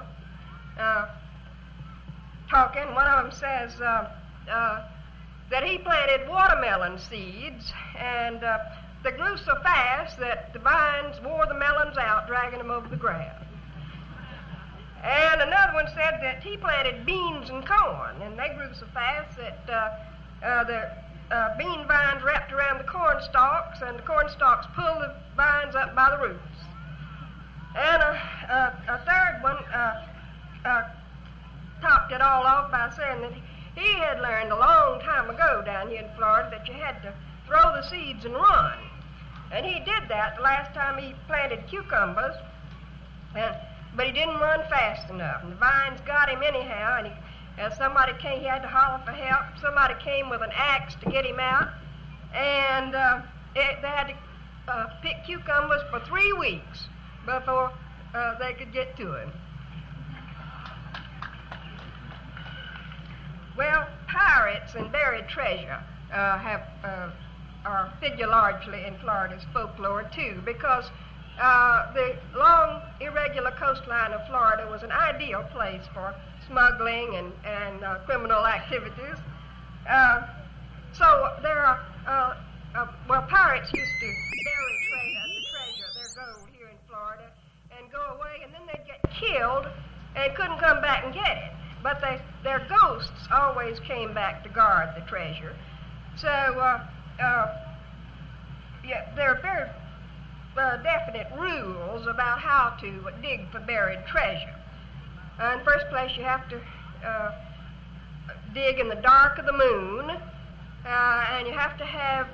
talking. One of them says that he planted watermelon seeds, and they grew so fast that the vines wore the melons out, dragging them over the ground. And another one said that he planted beans and corn, and they grew so fast that the bean vines wrapped around the corn stalks, and the corn stalks pulled the vines up by the roots. And a third one topped it all off by saying that he had learned a long time ago down here in Florida that you had to throw the seeds and run. And he did that the last time he planted cucumbers, but he didn't run fast enough. And the vines got him anyhow, and as somebody came, he had to holler for help. Somebody came with an axe to get him out, and they had to pick cucumbers for 3 weeks before they could get to him. Well, pirates and buried treasure figure largely in Florida's folklore, too, because the long, irregular coastline of Florida was an ideal place for smuggling and criminal activities. So there are, pirates used to bury treasure, their gold here in Florida, and go away, and then they'd get killed, they couldn't come back and get it. But their ghosts always came back to guard the treasure. So there are very definite rules about how to dig for buried treasure. In the first place, you have to dig in the dark of the moon, and you have to have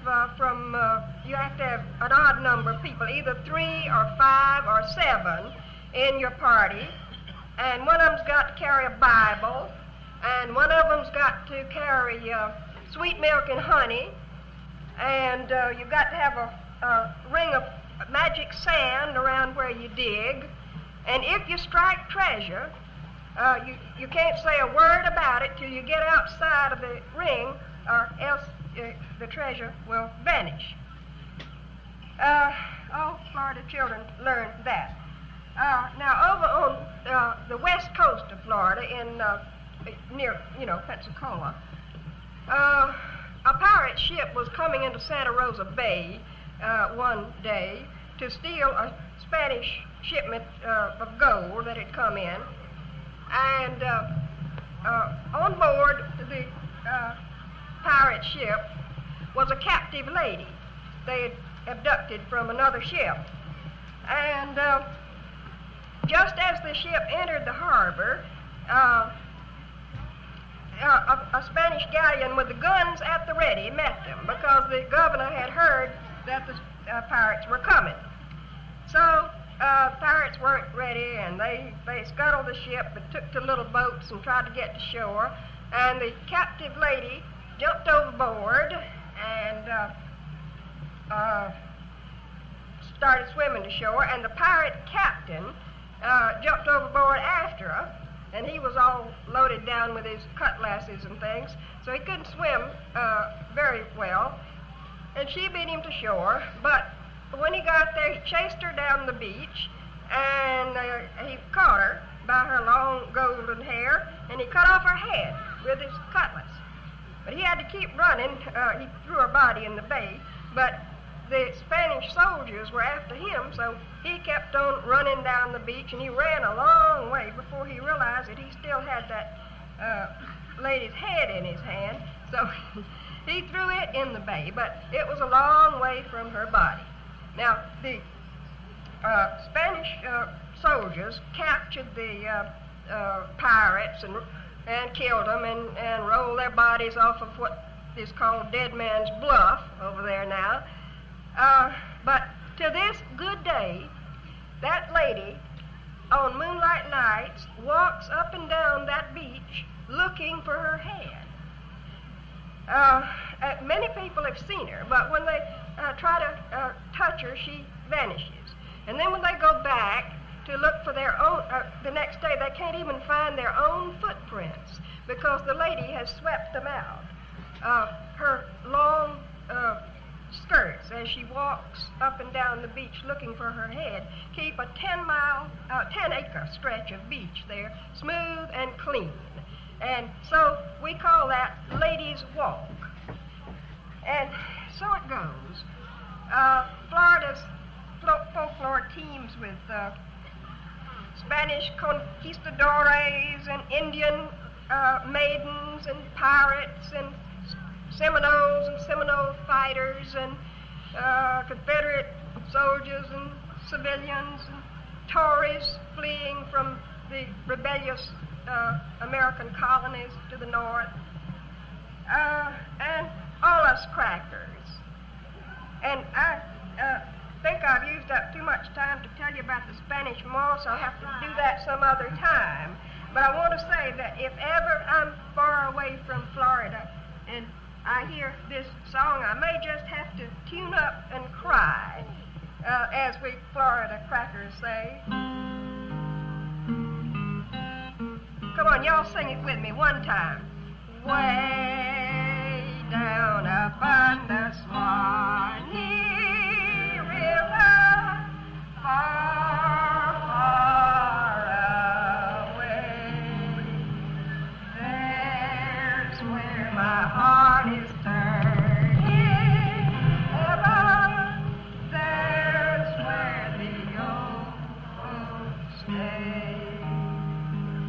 an odd number of people, either 3 or 5 or 7 in your party, and one of them's got to carry a Bible, and one of them's got to carry sweet milk and honey, and you've got to have a ring of magic sand around where you dig, and if you strike treasure, you can't say a word about it till you get outside of the ring, or else the treasure will vanish. All Florida children learn that. Now, over on the west coast of Florida, near Pensacola, a pirate ship was coming into Santa Rosa Bay one day to steal a Spanish shipment of gold that had come in. And on board the pirate ship was a captive lady they had abducted from another ship. And just as the ship entered the harbor, a Spanish galleon with the guns at the ready met them because the governor had heard that the pirates were coming. So the pirates weren't ready, and they scuttled the ship and took to little boats and tried to get to shore. And the captive lady jumped overboard and started swimming to shore. And the pirate captain jumped overboard after her, and he was all loaded down with his cutlasses and things, so he couldn't swim very well. And she beat him to shore, but when he got there, he chased her down the beach, and he caught her by her long golden hair, and he cut off her head with his cutlass. But he had to keep running. He threw her body in the bay, but the Spanish soldiers were after him, so he kept on running down the beach, and he ran a long way before he realized that he still had that lady's head in his hand, so he threw it in the bay, but it was a long way from her body. Now, the Spanish soldiers captured the pirates and killed them and rolled their bodies off of what is called Dead Man's Bluff over there now. But to this good day, that lady on moonlight nights walks up and down that beach looking for her head. Many people have seen her, but when they try to touch her, she vanishes. And then when they go back to look for their own, the next day, they can't even find their own footprints because the lady has swept them out. Her long skirts, as she walks up and down the beach looking for her head, keep a 10-acre stretch of beach there, smooth and clean. And so we call that Ladies' Walk. And so it goes. Florida's folklore teems with Spanish conquistadores and Indian maidens and pirates and Seminoles and Seminole fighters and Confederate soldiers and civilians and Tories fleeing from the rebellious American colonies to the north, and all us crackers. And I think I've used up too much time to tell you about the Spanish Moor, so I'll have to do that some other time. But I want to say that if ever I'm far away from Florida and I hear this song, I may just have to tune up and cry, as we Florida crackers say. Come on, y'all sing it with me one time. Way down up on the Swanee River, far, far away, there's where my heart is turning ever, there's where the old folks stay.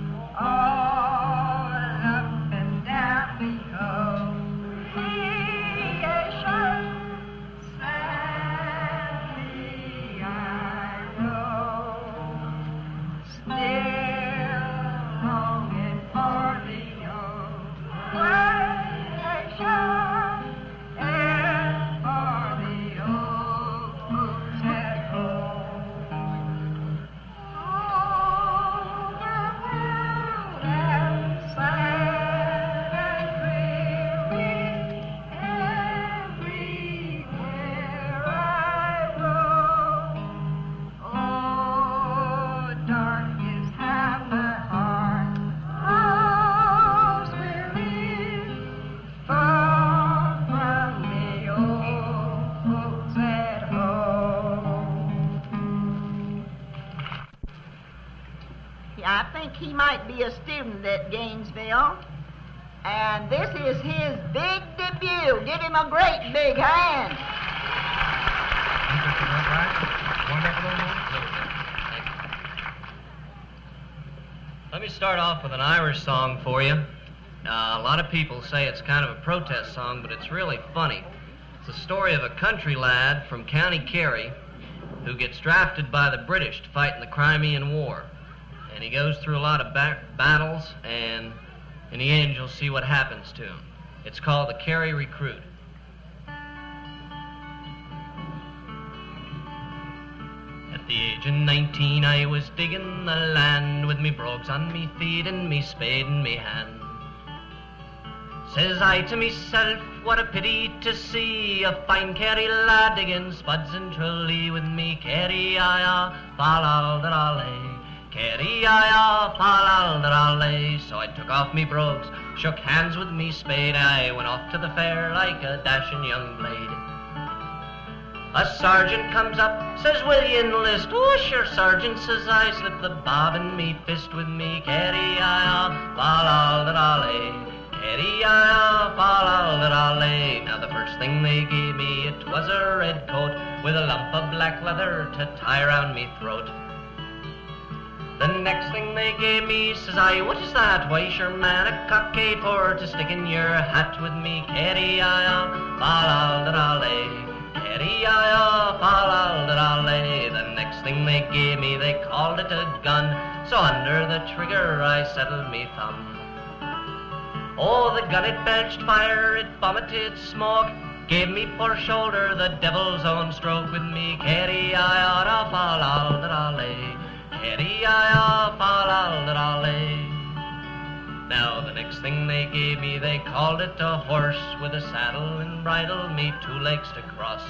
I think he might be a student at Gainesville. And this is his big debut. Give him a great big hand. Let me start off with an Irish song for you. A lot of people say it's kind of a protest song, but it's really funny. It's the story of a country lad from County Kerry who gets drafted by the British to fight in the Crimean War. And he goes through a lot of battles, and in the end you'll see what happens to him. It's called The Kerry Recruit. At the age of 19 I was digging the land with me brogues on me feet and me spade in me hand. Says I to myself, what a pity to see a fine Kerry lad digging spuds in Tralee with me Kerry-I-ah, fal-al-da-da-lay, Kerry-I-ah, fal-al-da-da-lay. So I took off me brogues, shook hands with me spade, I went off to the fair like a dashing young blade. A sergeant comes up, says, will you enlist? Oh, sure, sergeant, says I, slip the bob in me fist with me Kerry-I-ah, fal-al-da-da-lay, Kerry-I-ah, fal-al-da-da-lay. Now the first thing they gave me, it was a red coat with a lump of black leather to tie around me throat. The next thing they gave me, says I, what is that? Why, sure, man, a cockade for to stick in your hat with me Kerry-I-ah, fal-al-da-da-lay, Kerry-I-ah, fal-al-da-da-lay. The next thing they gave me, they called it a gun, so under the trigger I settled me thumb. Oh, the gun, it belched fire, it vomited smoke, gave me poor shoulder the devil's own stroke with me Kerry-I-ah, fal-al-da-da-lay, Kerry-I-ah, fal-al-da-da-lay. Now the next thing they gave me, they called it a horse with a saddle and bridle, me 2 legs to cross.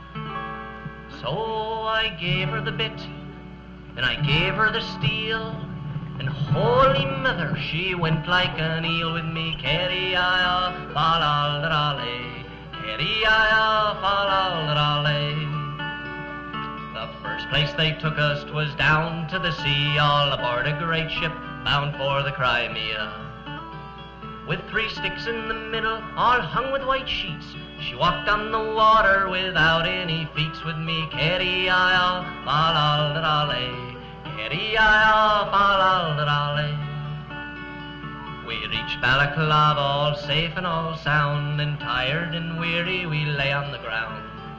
So I gave her the bit, and I gave her the steel, and holy mother, she went like an eel with me Kerry-I-ah, fal-al-da-da-lay, Kerry-I-ah, fal-al-da-da-lay. The first place they took us 'twas down to the sea, all aboard a great ship bound for the Crimea. With 3 sticks in the middle, all hung with white sheets, she walked on the water without any feet with me Kerry-I-ah, fal-al-da-da-lay, Kerry-I-ah, fal-al-da-da-lay. We reached Balaclava all safe and all sound, and tired and weary we lay on the ground.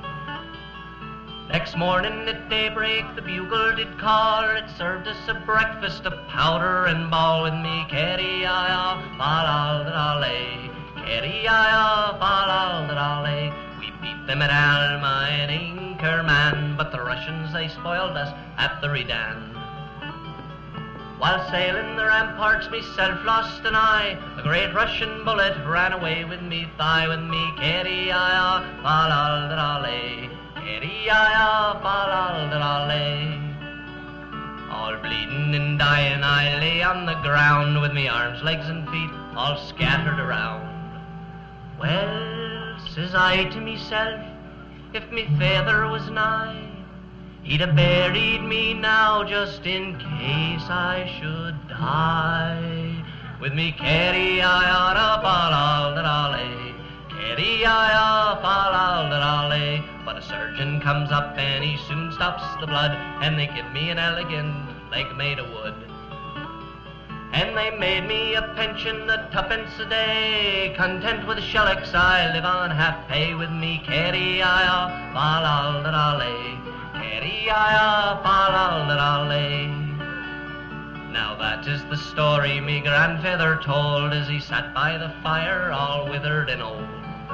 Next morning at daybreak the bugle did call, it served us a breakfast of powder and ball with me Kerry-I-ah, fal-al-da-da-lay, Kerry-I-ah, fal-al-da-da-lay. We beat them at Alma and Inkerman, but the Russians they spoiled us at the Redan. While sailing the ramparts, myself lost an eye, a great Russian bullet ran away with me thigh with me Kerry-I-ah, fal-al-da-da-lay, Kerry-I-ah, fal-al-da-da-lay. All bleeding and dying I lay on the ground, with me arms, legs and feet all scattered around. Well, says I to myself, if me father was nigh, he'd have buried me now just in case I should die. With me Kerry-I-ah, fal-al-da-da-lay, Kerry-I-ah, fal-al-da-da-lay. But a surgeon comes up and he soon stops the blood, and they give me an elegant leg made of wood. And they made me a pension of 2 a day, content with shellacks I live on half pay with me Kerry-I-ah, fal-al-da-da-lay, Kerry-I-ah, fal-al-da-da-lay. Now that is the story me grandfather told, as he sat by the fire all withered and old.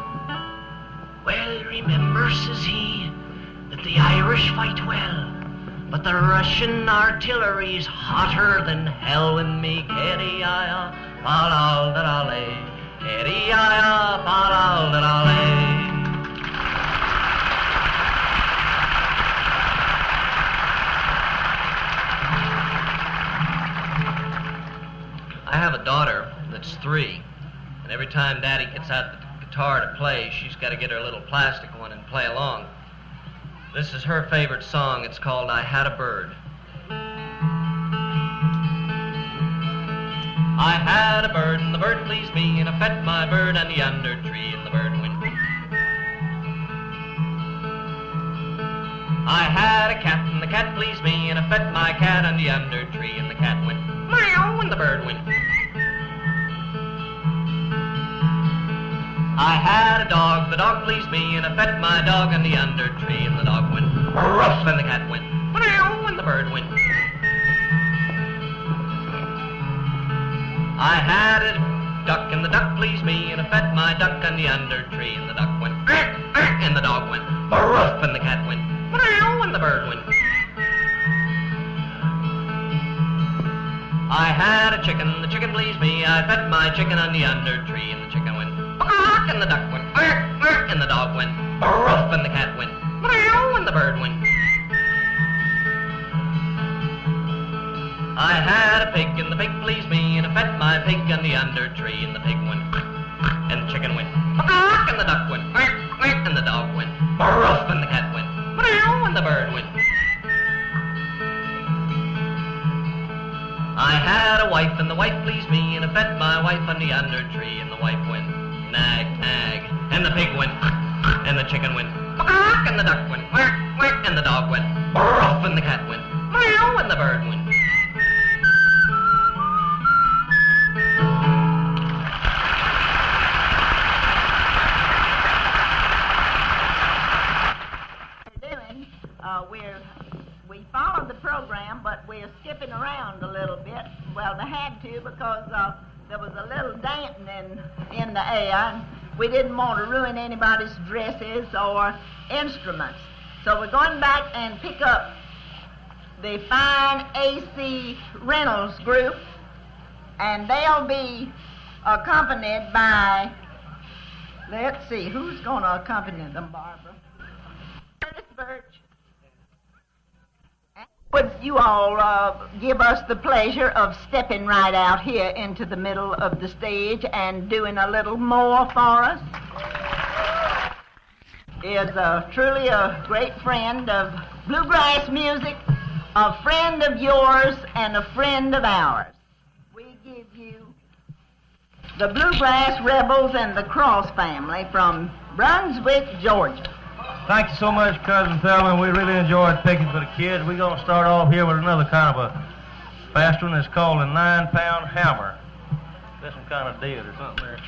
Well, remember, says he, that the Irish fight well, but the Russian artillery's hotter than hell with me Kerry-I-ah, fal-al-da-da-lay, Kerry-I-ah, fal-al-da-da-lay. I have a daughter that's 3, and every time Daddy gets out the guitar to play, she's got to get her little plastic one and play along. This is her favorite song. It's called I Had a Bird. I had a bird, and the bird pleased me, and I fed my bird on yonder tree, and the bird went. I had a cat, and the cat pleased me, and I fed my cat on yonder tree, and the cat went meow, and the bird went. I had a dog, the dog pleased me, and I fed my dog on yonder tree, and the dog went ruff, and the cat went meow, and the bird went. I had a duck, and the duck pleased me, and I fed my duck on yonder tree, and the duck went and the dog went ruff, and the cat went meow, and the bird went. I had a chicken, the chicken pleased me, I fed my chicken on yonder tree, and the chicken went quack, and the duck went and the dog went ruff, and the cat went meow, and the bird went. I had a pig, and the pig pleased me, and I fed my pig on yonder tree, and the pig went and the chicken went quack, and the duck went and the dog went ruff, and the cat went meow, and the bird went. I had a wife, and the wife pleased me, and I fed my wife on yonder tree, and the wife went nag, nag, and the pig went and the chicken went quack, and the duck went quack, and the dog went ruff, and the cat went meow, and the bird went. We followed the program, but we're skipping around a little bit. Well, we had to because there was a little damping in the air, and we didn't want to ruin anybody's dresses or instruments. So we're going back and pick up the fine AC Reynolds group, and they'll be accompanied by, let's see, who's going to accompany them, Barbara? Curtis Birch. Would you all give us the pleasure of stepping right out here into the middle of the stage and doing a little more for us? He is truly a great friend of bluegrass music, a friend of yours, and a friend of ours. We give you the Bluegrass Rebels and the Cross Family from Brunswick, Georgia. Thank you so much, Cousin Thelma. We really enjoyed picking for the kids. We're going to start off here with another kind of a fast one. It's called a 9-pound hammer. That's some kind of deal or something there.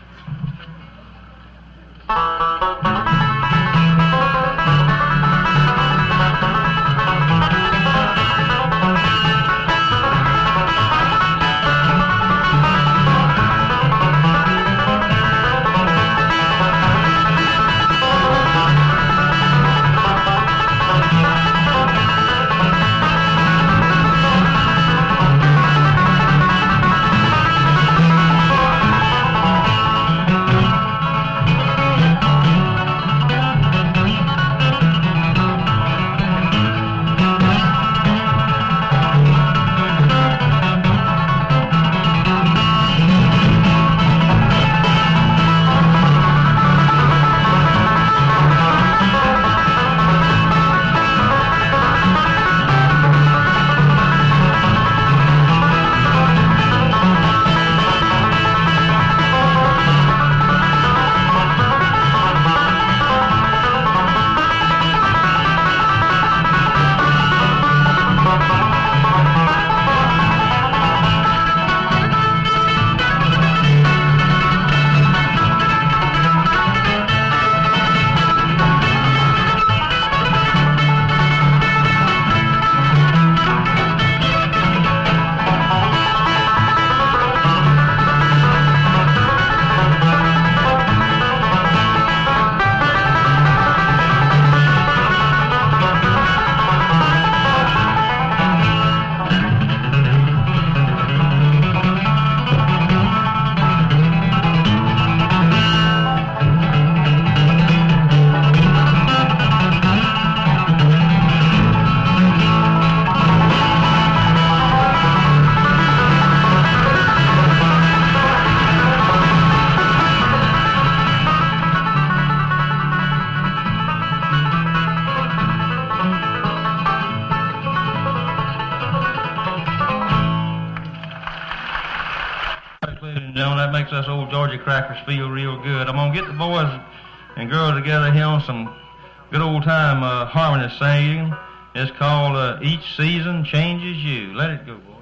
know, that makes us old Georgia crackers feel real good. I'm going to get the boys and girls together here on some good old time harmony singing. It's called Each Season Changes You. Let it go, boy.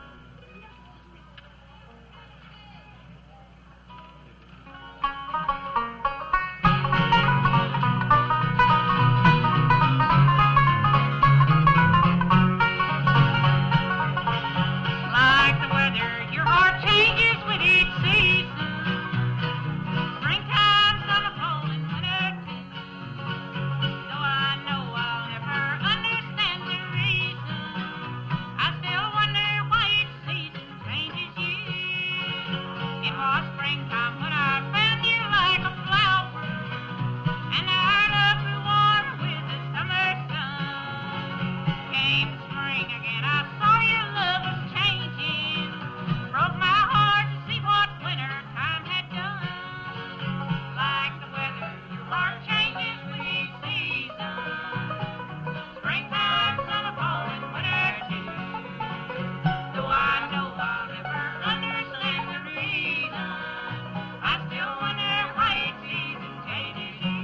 Like the weather, your heart changes with each season. Springtime, summer, fall, and winter too. Though I know I'll never understand the reason, I still wonder why each season changes you. It was springtime when I found you like a flower, and our love grew warm with the summer sun. Came spring again, I saw your love was changing. Broke my heart to see what winter time had done. Like the weather, your heart changes with each season. Springtime, summer, fall, and winter too. Though I know I'll never understand the reason, I still wonder why each season changes you.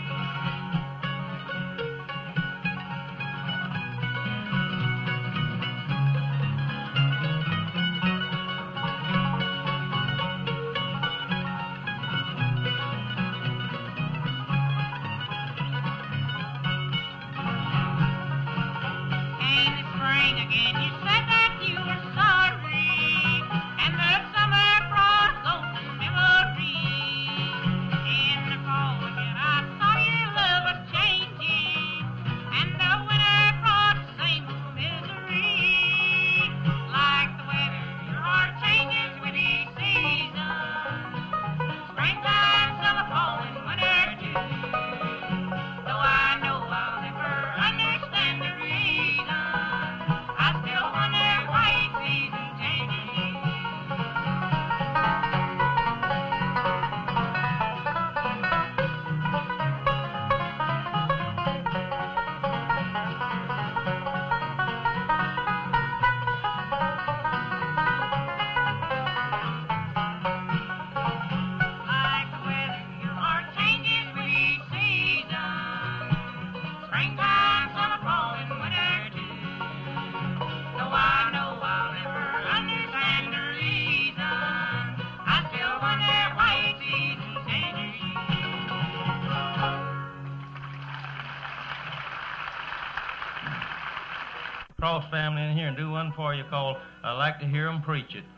Came the spring again, you said that you were sorry, and the summer brought golden memories. In the fall again, I saw your love was changing, and the winter brought the same old misery. Like the weather, your heart changes with each season. Springtime, summer, fall, and winter too. Though I know I'll never understand the reason, I still wonder why each season changes you. Like the weather, your heart changes with each season. Springtime, summer, fall, and winter too. Though I know I'll never understand the reason, I still wonder why each season changes you. Cross family in here and do one for you called I Like to Hear 'Em Preach It.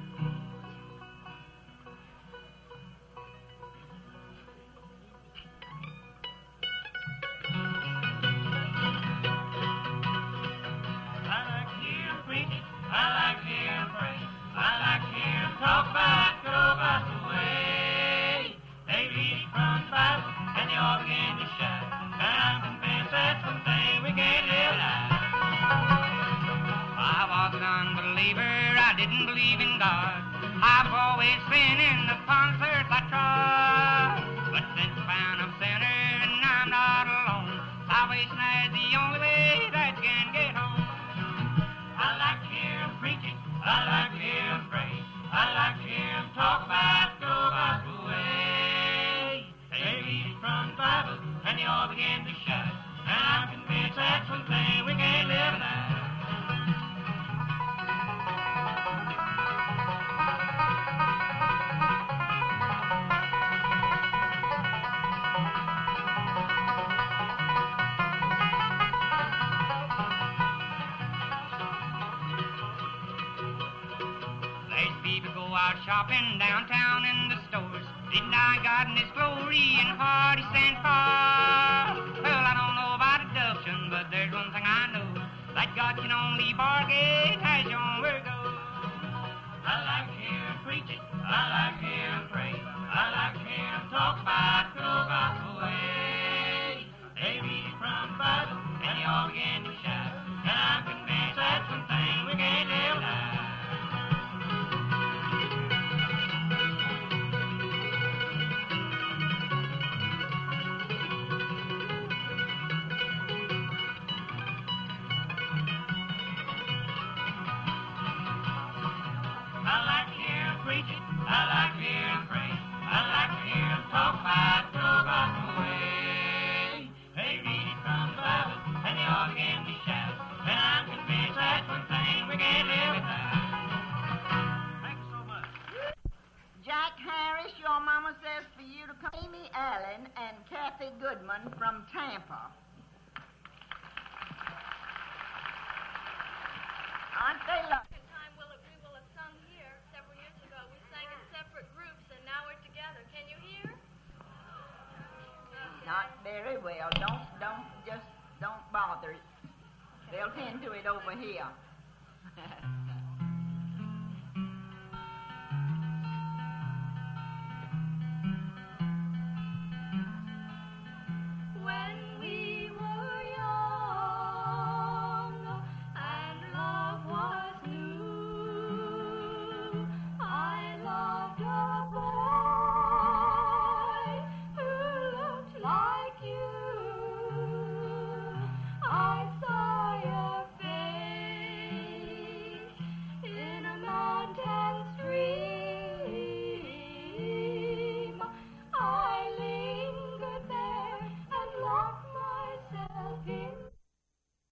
I like to hear 'em preach it. I like to hear 'em pray. I like to hear 'em talk about good old gospel way. They read it from the Bible and they all begin to shout. And I'm convinced that's one thing we can't live without. I was an unbeliever, I didn't believe in God. I've always been in the concerts I tried. But since I found I'm a sinner and I'm not alone, salvation is the only way that you can get home. I like to hear 'em preach it, I like to hear 'em pray. I like to hear 'em talk about the old gospel way. They read it from the Bible and they all begin to shout. And I'm convinced that's one thing we can't live without. There's people go out shopping downtown in the stores, deny God and His glory and what He stands for. Well, I don't know about adoption, but there's one thing I know, that God can only bargain as your own word goes. I like to hear 'em preach it, I like to hear 'em pray. I like to hear 'em talk about the old gospel way. They read it from the Bible and they all begin to shout. And I'm convinced that's one thing we can't live without. I like to hear 'em preach it. I like Goodman from Tampa. Aren't they lucky? We will have sung here several years ago. We sang in separate groups, and now we're together. Can you hear? Not very well. Don't bother. They'll tend to it over here.